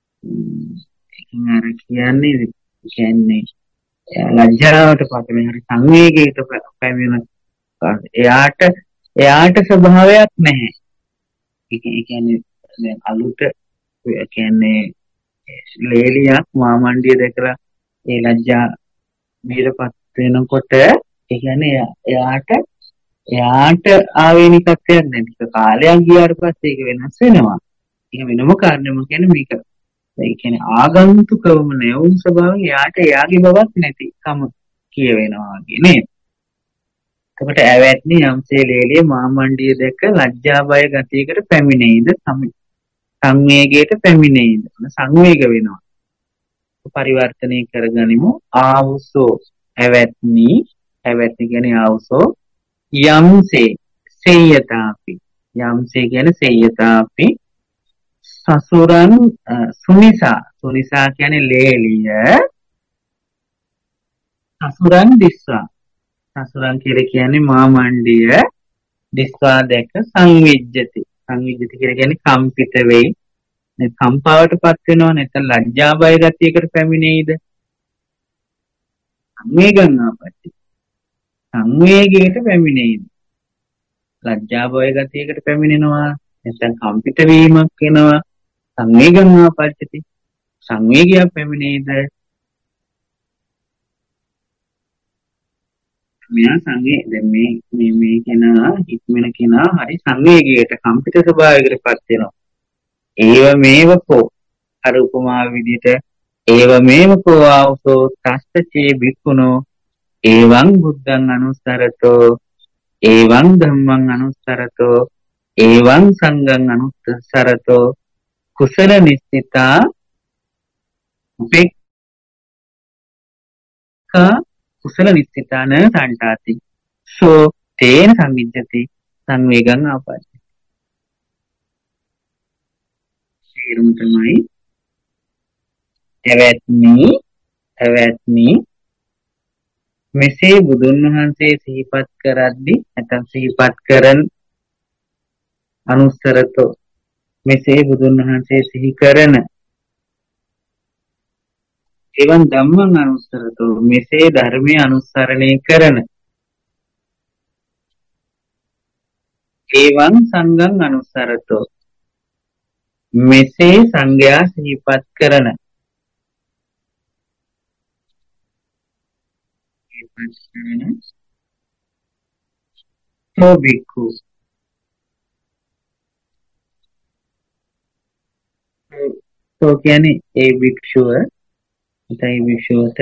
අර කියන්නේ ලැජ්ජාවට පත් වෙන හරි සංවේගයකට පැමිණෙන එයාට ස්වභාවයක් නැහැ. ඒ කියන්නේ දැන් අලුත කියන්නේ ලේලියක් මාමණ්ඩිය දැකලා ඒ ලැජ්ජා බීරපත් වෙනකොට ඒ කියන්නේ එයාට ආවේනිකත්වයක් නැති. කාලයක් ගියාට පස්සේ ඒක වෙනස් වෙනවා. ඒක වෙනම කාරණයක්. කියන්නේ මේක ඒ කියන්නේ ආගන්තුකවම නැවුම් ස්වභාවයෙන් එයාට එයාගේ බවක් නැතිකම කියවෙනවා වගේ නේද? එතකොට ඇවැත්නි යම්සේ ලේලිය මාමණ්ඩිය දැක ලැජ්ජා බය ගතියකට පැමිණෙයිද සංවේගයට පැමිණෙයිද? සංවේග වෙනවා. පරිවර්තනය කරගනිමු. ආවුසෝ ඇවැත්නි කියන්නේ ආවුසෝ යම්සේ සේයතාපි කියන්නේ සේයතාපි සසුරන් සුනිසා කියන්නේ ලේලිය සසුරන් දිස්වා කියන්නේ මාමණ්ඩිය දිස්වා දැක සංවිජ්ජති කියලා කියන්නේ කම්පිත වෙයි. කම්පාවටපත් වෙනවා නැත්නම් ලැජ්ජා බය ගතියකට පැමිණෙයිද? සංවේගයට පැමිණෙයිද? ලැජ්ජා බය ගතියකට පැමිණෙනවා නැත්නම් කම්පිත වීමක් වෙනවා. සංවේගං ආපච්චති සංවේගයක් පැමිණෙයිද? මෙයා දැන් මේ කෙනා ඉක්මන කෙනා හරි සංවේගයට කම්පිත ස්වභාවයකටපත් වෙනවා. ඒව මේවකෝ අර උපමා විදිහට ඒව මේවකෝ ආවසෝ තස්සචේ බික්කුණෝ එවං බුද්ධං අනුස්සරතෝ එවං ධම්මං අනුස්සරතෝ එවං සංඝං අනුස්සරතෝ කුසල නිස්සිතා උපේක්ඛා කුසල නිස්සිතාන සන්තාති සෝ තේන සම්මිජ්ජති සංවේගං ආපස්සති. තේරුම තමයි ඇවැත්නි මෙසේ බුදුන් වහන්සේ සිහිපත් කරද්දී නැත්නම් සිහිපත් කරන අනුස්සරතෝ මෙසේ බුදුන් වහන්සේ සිහි කරන එවන් ධම්මං අනුස්සරතෝ මෙසේ ධර්මය අනුස්සරණය කරන එවන් සංඝං අනුස්සරතෝ මෙසේ සංඝයා සිහිපත් කරන සෝ බික්ඛු සෝ කියන්නේ ඒ භික්ෂුව ඒ භික්ෂුවට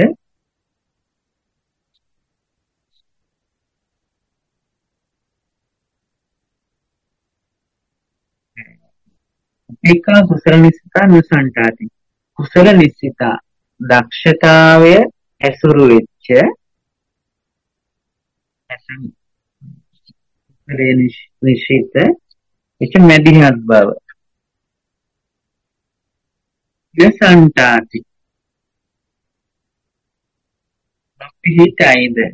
උපේක්ඛා කුසල නිස්සිතා නසන්තාති කුසල නිස්සිතා දක්ෂතාවය ඇසුරු වෙච්ච නිශ්චිත මැදිහත් බව නසන්තාති පිහිටයිද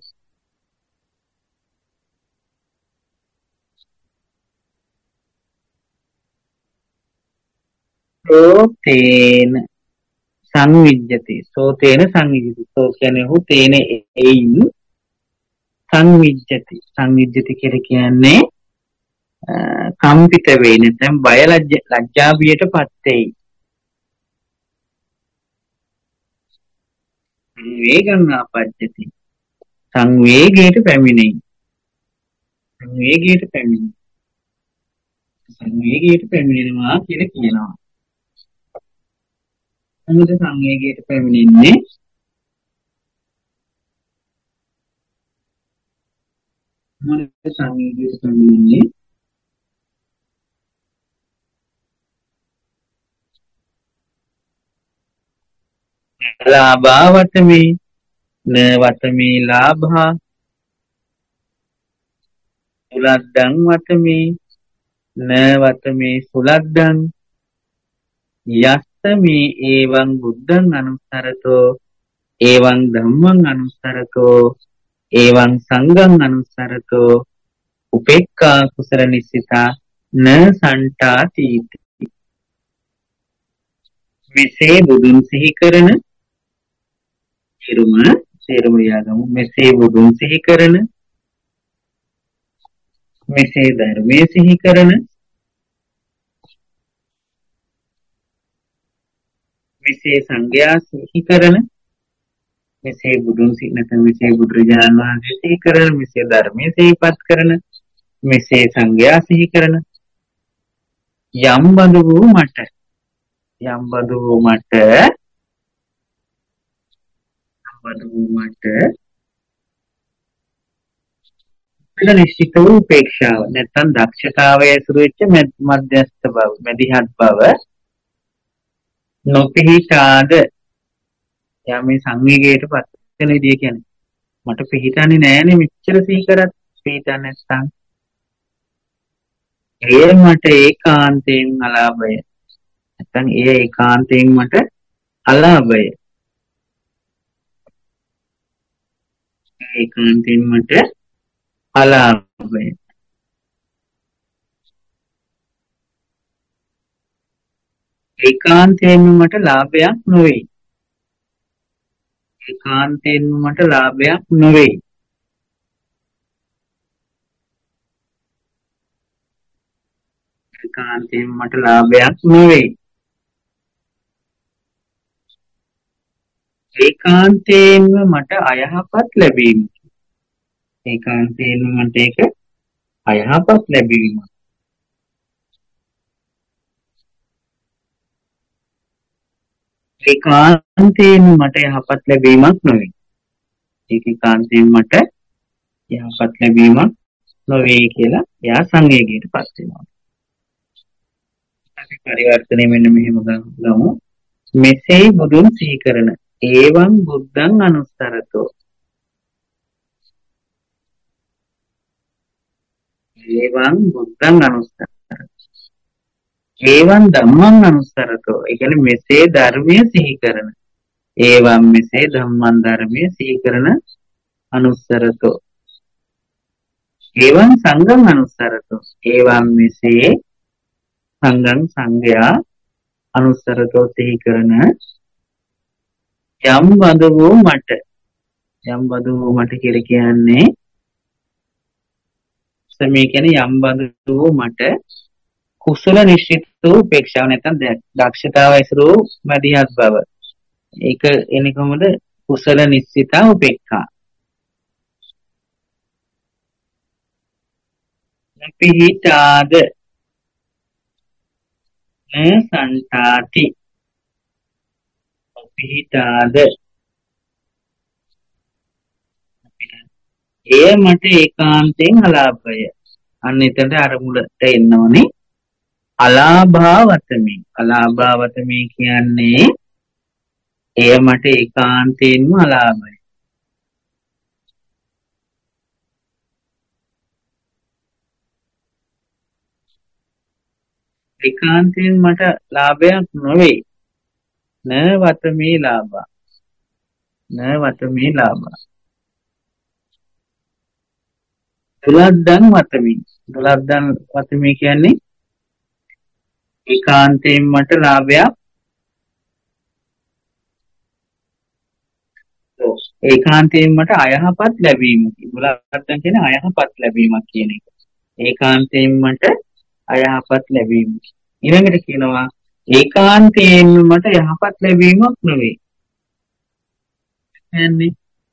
සෝතේන සංවිජ්ජති සෝ කියන්නේ හු තේන එයින් සංවිජ්ජති කියන්නේ කම්පිත වෙයි නැත්නම් බය ලැජ්ජා බියටපත් වෙයි. සංවේගං ආපජ්ජති සංවේගයට පැමිණෙයි. සංවේගයට පැමිණෙනවා කියලා කියනවා. මොකද සංවේගයට පැමිණෙන්නේ ලාභා වතමේ න වතමේ ලාභා සුලද්දං වතමේ න වතමේ සුලද්දං යස්සමේ එවං බුද්ධං අනුස්සරතෝ එවං ධම්මං අනුස්සරතෝ එවං සංඝං අනුස්සරතෝ උපේක්ඛා කුසල නිස්සිතා න සන්තාති. මෙසේ බුදුන් සිහි කරන සිරුම යාගමු. මෙසේ බුදුන් සිහි කරන මෙසේ ධර්මයේ සිහි කරන මෙසේ සංඝයා සිහි කරන මෙසේ බුදුන් සිහි නැත්නම් මෙසේ බුදුරජාණන් වහන්සේ සිහි කරන මෙසේ ධර්මයේ සිහිපත් කරන මෙසේ සංඝයා සිහි කරන යම් බඳු වූ මට නිශ්චිත වූ උපේක්ෂාව නැත්නම් දක්ෂතාවය ඇසුරු වෙච්ච මධ්‍යස්ථ බව මැදිහත් බව නොපිහිටාද යමේ සංවේගයට පත් වෙන විදිය කියන්නේ මට පිහිටන්නේ නෑනේ මෙච්චර සිහි කරත් පිහිටන්නේ නැත්නම් ඒ මට ඒකාන්තයෙන් අලාභය නැත්නම් ඒ ඒකාන්තයෙන් මට අලාභය ඒකාන්තයෙන් මට අලාභය ඒකාන්තයෙන්ම මට ලාභයක් නොවේ ඒකාන්තයෙන්ම මට ලාභයක් නොවේ ඒකාන්තයෙන්ම මට ලාභයක් නොවේ ඒකාන්තයෙන්ම මට අයහපත් ලැබීම ඒකාන්තයෙන්ම මට ඒක අයහපත් ලැබීම ඒකාන්තයෙන්ම මට යහපත් ලැබීමක් නොවේ ඒක ඒකාන්තයෙන් මට යහපත් ලැබීමක් නොවේ කියලා එයා සංවේගයට පත් වෙනවා අපි පරිවර්තනය මෙන්න මෙහෙම ගමු මෙසේ බුදුන් සිහි කරන ඒවං බුද්ධං අනුස්සරතෝ ඒවං බුද්ධං අනුස්සරතෝ ඒවං ධම්මං අනුස්සරතෝ ඒ කියන්නේ මෙසේ ධර්මය සිහි කරන ඒවං මෙසේ ධම්මං ධර්මය සිහි කරන අනුස්සරතෝ ඒවං සංඝං අනුස්සරතෝ ඒවං මෙසේ සංඝං සංඝයා අනුස්සරතෝ සිහි කරන යම් බඳු වූ මට කියලා කියන්නේ මේ කියන්නේ යම් බඳු වූ මට කුසල නිශ්චිත වූ උපේක්ෂාව නැත්නම් දක්ෂතාව ඇසුරු මැදිහත් බව ඒක එන්නේ කොහොමද කුසල නිශ්චිත උපේක්ඛා පිහිටාද සංතාති පිහිටාද ඒ මට ඒකාන්තයෙන් අලාභය අන්න එතනට අරමුණට එන්න ඕනේ අලාභාවතමි කියන්නේ එය මට ඒකාන්තයෙන්ම අලාභය ඒකාන්තයෙන් මට ලාභයක් නොවේ නවතමේ ලාභා දුලද්දන් වතමි කියන්නේ ඒකාන්තයෙන් මට ලාභයක් ඒකාන්තයෙන් මට අයහපත් ලැබීමක් දුලද්දන් කියන්නේ අයහපත් ලැබීමක් කියන එක ඒකාන්තයෙන් මට අයහපත් ලැබීමක් ඊළඟට කියනවා ඒකාන්තයෙන් මට යහපත් ලැබීමක් නෙවෙයි කියන්නේ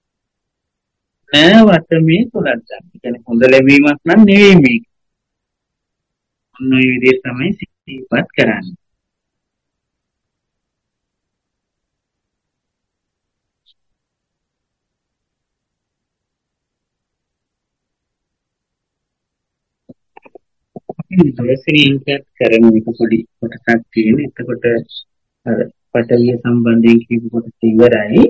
නවතමේ දුලද්දන් කියන්නේ හොඳ ලැබීමක් නම් නෙවෙයි මේක ඔන්න ඔය විදිහට තමයි සිහිපත් කරන්නේ දවසේට කරන එක පොඩි කොටසක් තියෙන. එතකොට අර පටවිය සම්බන්ධයෙන් කියපු කොටස ඉවරයි.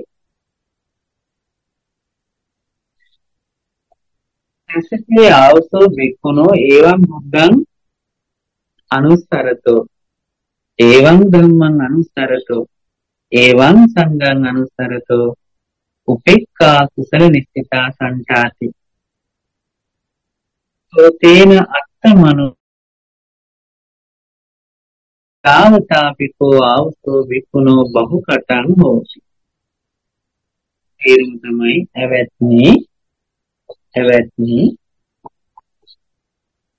ඇසකේ ආවසෝ බික්කුණෝ ඒවං බුද්ධං අනුස්සරතෝ ඒවං ධම්මං අනුස්සරතෝ ඒවං සංඝං අනුස්සරතෝ උපේක්ඛා කුසල නිශ්චිතා සංඨාති තේන අත්තමනෝ තාවතාපිකෝ ආවසෝ බික්කුණෝ බහුකටං හෝසි තේරුම තමයි ඇවැත්නි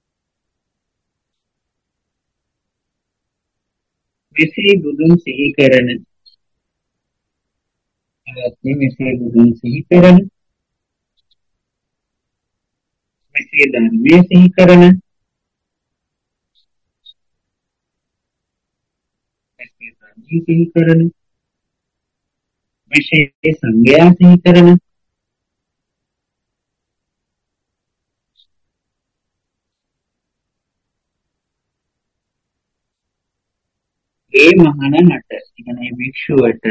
මෙසේ බුදුන් සිහි කරන මෙසේ බුදුන් සිහි කරන මෙසේ ධර්මයේ සිහි කරන මෙසේ ධර්මයේ සිහි කරන මෙසේ සංඝයා සිහි කරන ඒ මහණනට කියන්නේ භික්ෂුවට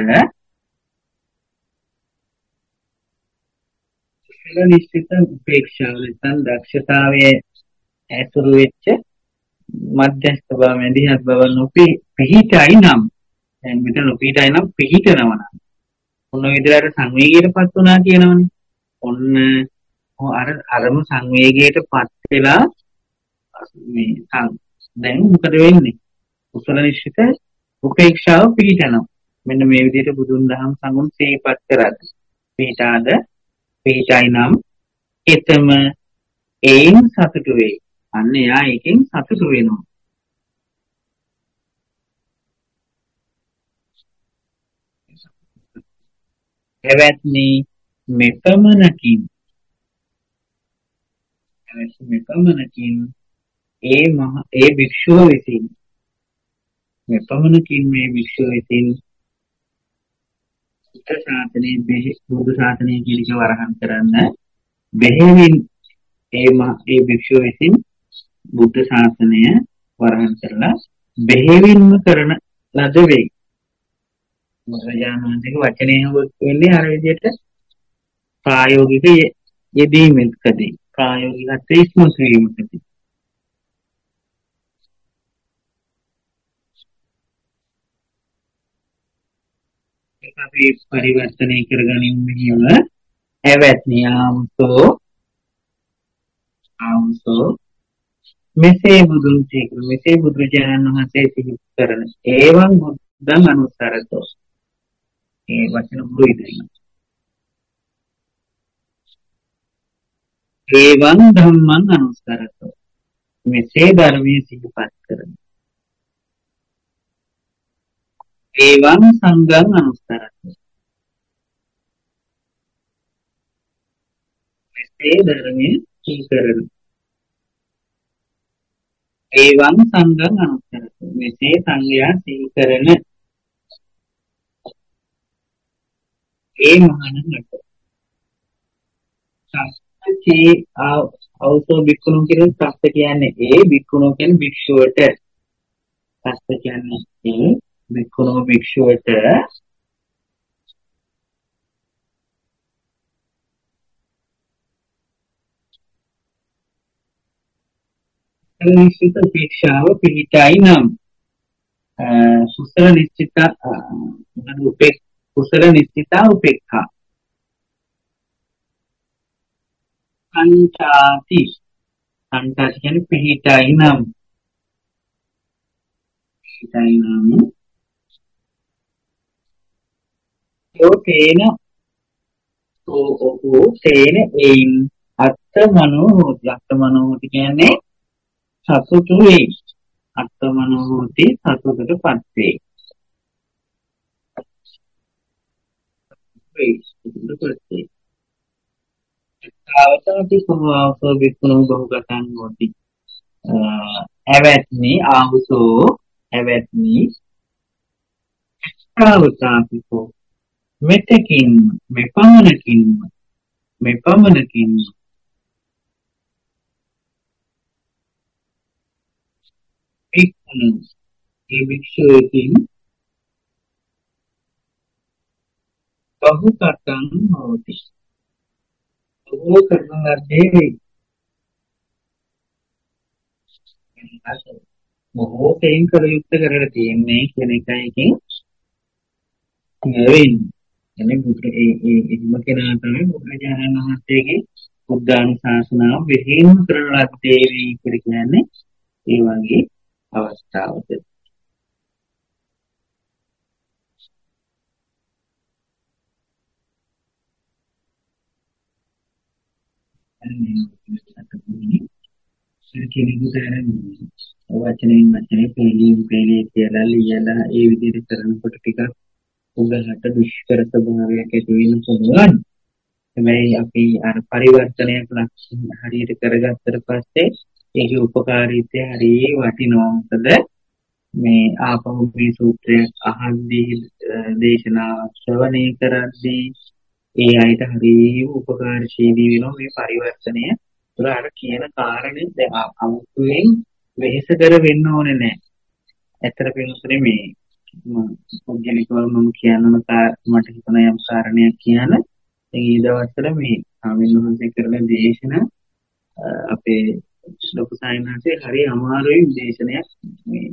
කුසල නිශ්චිත උපේක්ෂාව නැත්නම් දක්ෂතාවයේ ඇතුළු වෙච්ච මධ්‍යස්ථ බව මැදිහත් බව පිහිටයි නම් දැන් මෙතන පිහිටයි නම් පිහිටනවා නම් ඔන්න විදිහට සංවේගයටපත් වුණා කියනවනේ. ඔන්න අරම සංවේගයටපත් වෙලා මේ දැන් මොකද වෙන්නේ? කුසල නිශ්චිත උපේක්ෂාව පිහිටනවා. මෙන්න මේ විදිහට බුදුන් දහම් සංගුණ සිහිපත් කරද්දී පිහිටාද පිහිටයි නම් එතම ඒන් සතුටු වෙයි. අන්න එයා එකෙන් සතුටු වෙනවා. එවත්නි මෙපමණකින් ඒ භික්ෂුව විසින් මෙපමණකින් මේ භික්ෂුව විසින් බුද්ධ ශාසනය කියන එක වරහන් කරන්න බෙහෙවින් ඒ භික්ෂුව විසින් බුද්ධ ශාසනය වරහන් කරලා බෙහෙවින්ම කරන ලද වෙයි. බුදුරජාණන්ගේ වචනය වෙන්නේ අර විදිහට ප්‍රායෝගික යෙදීමකදී ප්‍රායෝගිකත්වයේ ඉස්මතු වීමකදී ඒක අපි පරිවර්තනය කරගනිමු මෙහිම එවත්නි ආම්සෝ මෙසේ බුදුන් සිහි මෙසේ බුදුරජාණන් වහන්සේ සිහි කරන ඒවං බුද්ධං අනුසරතෝ ඒ වචන බුදුයිදයි ඒවං ධම්මං අනුසරතෝ මෙසේ ධර්මයේ සිහිපත් කරන ඒවං සංඝං අනුසරතෝ මෙසේ ධර්මයේ සිහි කරන ඒවං සංඝං අනුසරතෝ මෙසේ සංඝයා සිහි කරන ඒ මහණනට සස්තේ අවසෝ බික්කුණු කියන සස්ත කියන්නේ ඒ බික්කුණු කියන භික්ෂුවට සස්ත කියන්නේ ඒ බික්කුණු භික්ෂුවට නිශ්චිත උපේක්ෂාව පිහිටයි නම් කුසල නිශ්චිතා උපේක්ඛා සංචාති කියන්නේ පිහිටයි නම් තේන එයින් අත්තමනෝ හෝති කියන්නේ සතුටු වෙයි. අත්තමනෝ හෝති සතුටටපත් වේ. තාවතාපි සෝවාසෝ වික්ඛුනෝ බහුගතං හෝති. එවත්නි ආවුසෝ එවත්නි තාවතාපිකෝ මෙතකින් මෙපමණකින් වික්ඛුනෝ ඒ භික්ෂුවකින් බහුගතං හෝති. බොහෝ කරන ලද්දේ බොහෝ තෙන් කර යුක්ත කරලා තියෙන්නේ කියන එකයිකින් වෙන්නේ. එනේ එහෙම කෙනා තමයි බුදුරජාණන් වහන්සේගේ බුද්ධානුශාසනාව විහිං කරන ලද්දේ කියන්නේ ඒ වගේ අවස්ථාවක. කෙනෙකුට වචනෙන් වචනේ පේලිය කියලා ලියලා ඒ විදිහට කරනකොට ටිකක් උගලට දුෂ්කර ස්වභාවයක් ඇති වෙන පුළුවන්. හැබැයි අපි අර පරිවර්තනයක් ලක්ෂණ හරියට කරගත්තට පස්සේ ඒකේ උපකාරීත්වය හරිය වටිනවා. මොකද මේ ආපහු මේ සූත්‍රය අහද්දී දේශනා ශ්‍රවණය කරද්දී ඒ අයට හරිය උපකාරශීලී වෙනවා මේ පරිවර්තනය. ඒතර අර කියන කාරණේ දැන් අමුතුවෙන් වෙහෙස කර වෙන්න ඕනේ නැහැ. ඇත්තට පිළිතුරේ මේ ඔර්ගැනිකව මම කියනම මට හිතන යම් කාරණයක් කියන ඒ දවස්වල මේ ස්වාමීන් වහන්සේ කරන දේශන අපේ ලොකු සායනහන්සේ හරි අමාරුයි දේශනයක් මේ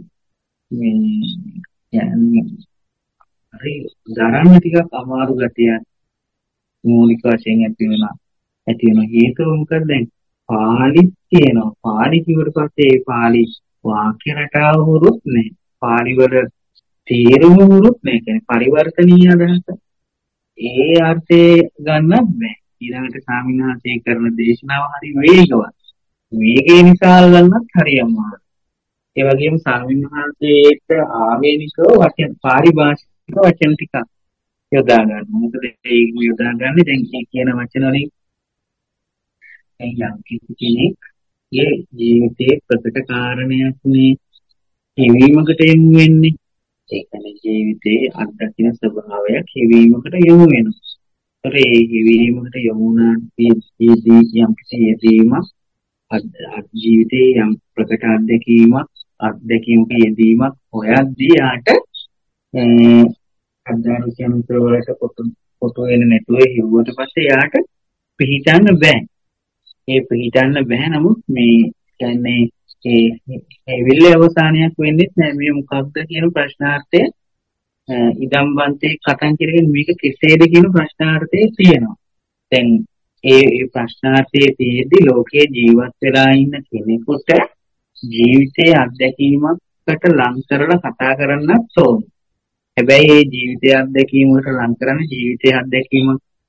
කියන්නේ හරි දරන්න ටිකක් අමාරු ගැටියක් මූලික වශයෙන් ඇති වෙන හේතුව මොකද දැන් පාලි කියනවා පාලි කිව්වට පස්සේ ඒ පාලි වාක්‍ය රටාව වුරුත් නැහැ පාලි වල තේරුම වුරුත් නැහැ කියන්නේ පරිවර්තනීය අදහස ඒ අර්ථේ ගන්නත් බෑ ඊළඟට ස්වාමීන් කරන දේශනාව හරි වේගවත් වේගය නිසා ගන්නත් හරි අමාරුයි ඒ වගේම ස්වාමීන් වහන්සේට ආවේනිකව වචන පාරිභාෂික වචන ටිකක් යොදා ගන්න. මොකද ඒ යොදා ගන්න දැන් කියන වචන වලින් යම් කෙනෙක් ඒ ජීවිතයේ ප්‍රකට කාරණයක් නේ හිවීමකට යොමු වෙන්නේ. ඒ කියන්නේ ජීවිතයේ අත්දකින්න ස්වභාවයක් හිවීමකට යොමු වෙනවා. ඒතර ඒ හිවීමකට යොමු වුණාදී යම් කිසියදීම ජීවිතයේ යම් ප්‍රකට අත්දැකීමක යෙදීමක් හොයද්දී යාට අධ්‍යාත්මික යන්ත්‍රවලට පොතු වෙන නැතුව හිවුවට පස්සේ යාට පිළිටන්න බෑ. ඒ පිළිටන්න බෑ නමුත් මේ කියන්නේ ඒ විල්ලේ අවසානයක් වෙන්නේ නැහැ. මේ මොකක්ද කියන ප්‍රශ්නාර්ථය ඉදම්බන්තේ කතන් කියන මේක කෙසේද කියන ප්‍රශ්නාර්ථය තියෙනවා. දැන් ඒ ප්‍රශ්නාර්ථයේ තියෙද්දි ලෝකයේ ජීවත් වෙලා ඉන්න කෙනෙකුට ජීවිතයේ අත්දැකීමකට ලං කරලා කතා කරන්නත් ඕනේ. හැබැයි මේ ජීවිතයේ අත්දැකීමකට ලං කරන ජීවිතයේ අත්දැකීම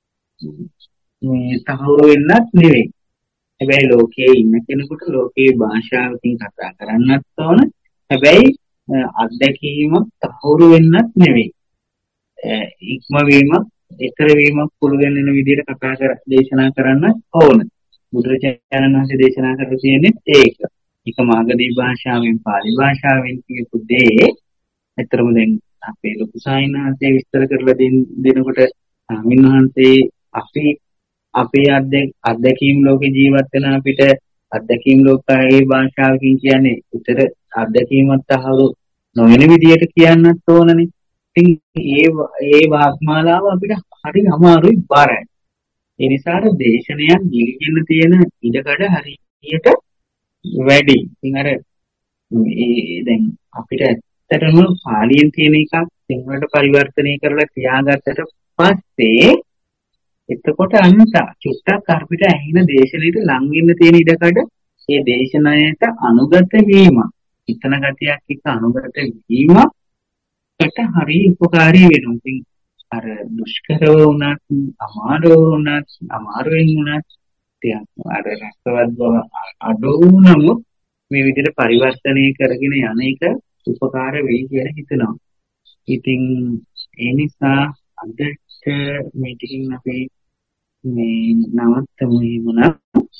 මේ සහවුරු වෙන්නත් නෙවෙයි. හැබැයි ලෝකයේ ඉන්න කෙනෙකුට ලෝකයේ භාෂාවකින් කතා කරන්නත් ඕන. හැබැයි අත්දැකීමක් සහවුරු වෙන්නත් නෙවෙයි. ඉක්මවීමක් ඊතර වීමක් පුළුවන් වෙන විදිහට කතා කර දේශනා කරන්න ඕන. බුදුරජාණන් වහන්සේ දේශනා කරලා තියෙන්නේ ඒක. එක මාගදී භාෂාවෙන් පාලි භාෂාවෙන් කියපු දේ ඇත්තටම දැන් අපේ ලොකු සායනහන්සේ විස්තර කරලා දෙනකොට ස්වාමීන් වහන්සේ අපේ අත්දැකීම් ලෝකේ ජීවත් වෙන අපිට අත්දැකීම් ලෝකයේ භාෂාවකින් කියන්නේ උතර අත්දැකීමත් අහරු නොවන විදිහට කියන්නත් ඕනනේ. ඉතින් ඒ වාග්මාලාව අපිට හරි අමාරුයි බාරයි. ඒ නිසා දේශනයක් ගිලින්න තියෙන ඉඩකඩ හරියට වැඩි. ඉතින් අර දැන් අපිට ඇත්තටම පාලියෙන් තියෙන එකක් සිංහලට පරිවර්තනය කරලා තියාගත්තට පස්සේ එතකොට අන්න චුට්ටක් අපිට ඇහින දේශනෙට ලං වෙන්න තියෙන ඉඩකඩ ඒ දේශනයට අනුගත වීම හිතන ගතියක් එක්ක අනුගත වීමකට හරි උපකාරී වෙනවා. ඉතින් අර දුෂ්කරව වුණත් අමාරුවෙන් වුණත් අර රසවත් බව අඩු වුණම මේ විදිහට පරිවර්තනය කරගෙන යන එක උපකාර වෙයි කියලා හිතනවා. ඉතින් ඒ නිසා අදට මේ ටිකින් අපි මේ නවත්තමු වුණා.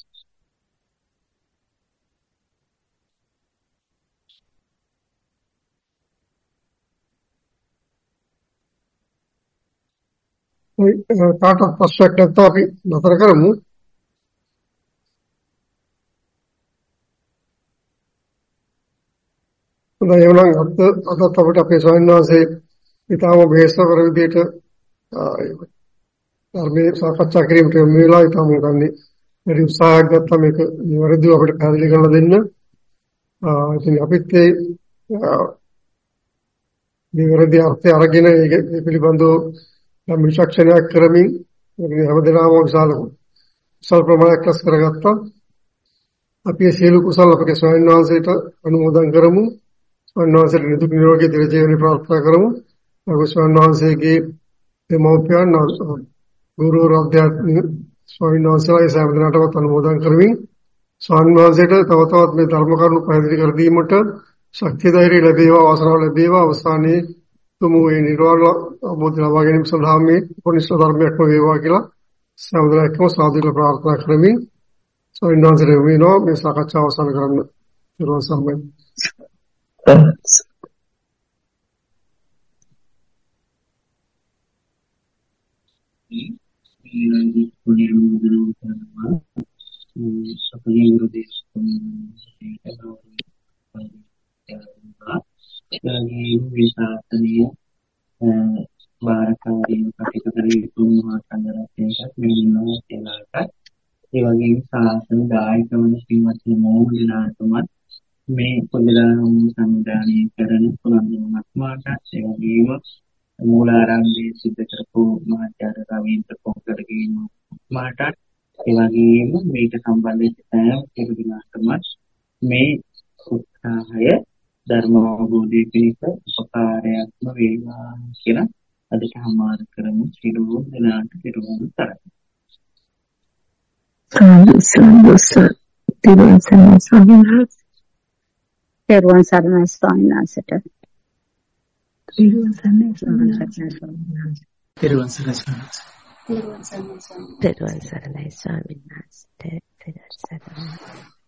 කාටවත් ප්‍රශ්නයක් නැත්නම් අපි නතර කරමු. හොඳයි එහෙනම් අදත් අපිට අපේ ස්වාමීන් වහන්සේ ඊටම බේසකර විදිහට ධර්මයේ සාකච්ඡා කිරීමට යොමු වෙලා ඊටම ගන්නේ වැඩි උත්සාහයක් ගත්තා මේක නිවැරදිව අපිට පැහැදිලි කරලා දෙන්න. ඉතින් අපිත් ඒ නිවැරදි අර්ථය අරගෙන ඒක පිළිබඳව නම් විචක්ෂණයක් කරමින් හැමදෙනාම විශාල ප්‍රමාණයක් රැස් කරගත්තා. අපි සියලු කුසල අපගේ ස්වාමීන් වහන්සේට අනුමෝදන් කරමු. ස්වාමීන් වහන්සේට නිදුක් නිරෝගී දිවජීවනය ප්‍රාර්ථනා කරමු. අපගේ ස්වාමීන් වහන්සේගේ දෙමව්පියන් ගුරු ආධ්‍යාත්මික ස්වාමීන් වහන්සේලා ඒ හැමදෙනාටම අනුමෝදන් කරමින් ස්වාමීන් වහන්සේට තව තවත් මේ ධර්ම කරුණු පැහැදිලි කර දීමට ශක්තිය ධෛර්යය ලැබේවා වාසනාව ලැබේවා අවසානයේ තුමු මේ නිර්වාණ අවබෝධ ලබා ගැනීම සඳහා මේ උපනිෂ්ඨ ධර්මයක්ම වේවා කියලා සෑමදෙනාටම සාදුල ප්‍රාර්ථනා කරමින් ස්වාමීන් වහන්සේට වෙනවා මේ සාකච්ඡාව අවසන් කරන්න. ඊළඟ සම්මෙන් අපගේ ගුරු දේශකයන්ගේ විශාසනීය බාරකාරීව කටයුතු කර යුතු මහා සංඝරත්නයට මෙන්නවා කියලාට ඒ වගේම සාසන දායක වන පින්වත් මොහොතනාටමත් මේ පොදලාම සම්දානය කරන පුරන්දමත් මාටත් ඒ වගේම මූලාරම්භයේ සිද්ධ කරපු මහාචාර්ය රවීන්ද්‍ර පොන්කරගේ මාටත් ඒ වගේම මේක සම්බන්ධ සෑම කෙනෙකුටම මේ උත්සාහය ධර්ම අවබෝධය පිණිස උපකාරයක්ම වේවා කියලා අදට හමාර කරමු. සිරුරු දනාට සිරුරු තරයි. තිරුවන් සරණයි ස්වාමීන් වහන්සේ. තිරුවන් සරණයි ස්වාමීන් වහන්සේට. තිරුවන් සරණයි ස්වාමීන් වහන්සේ. තිරුවන් සරණයි ස්වාමීන් වහන්සේ. තිරුවන් සරණයි ස්වාමීන් වහන්සේ.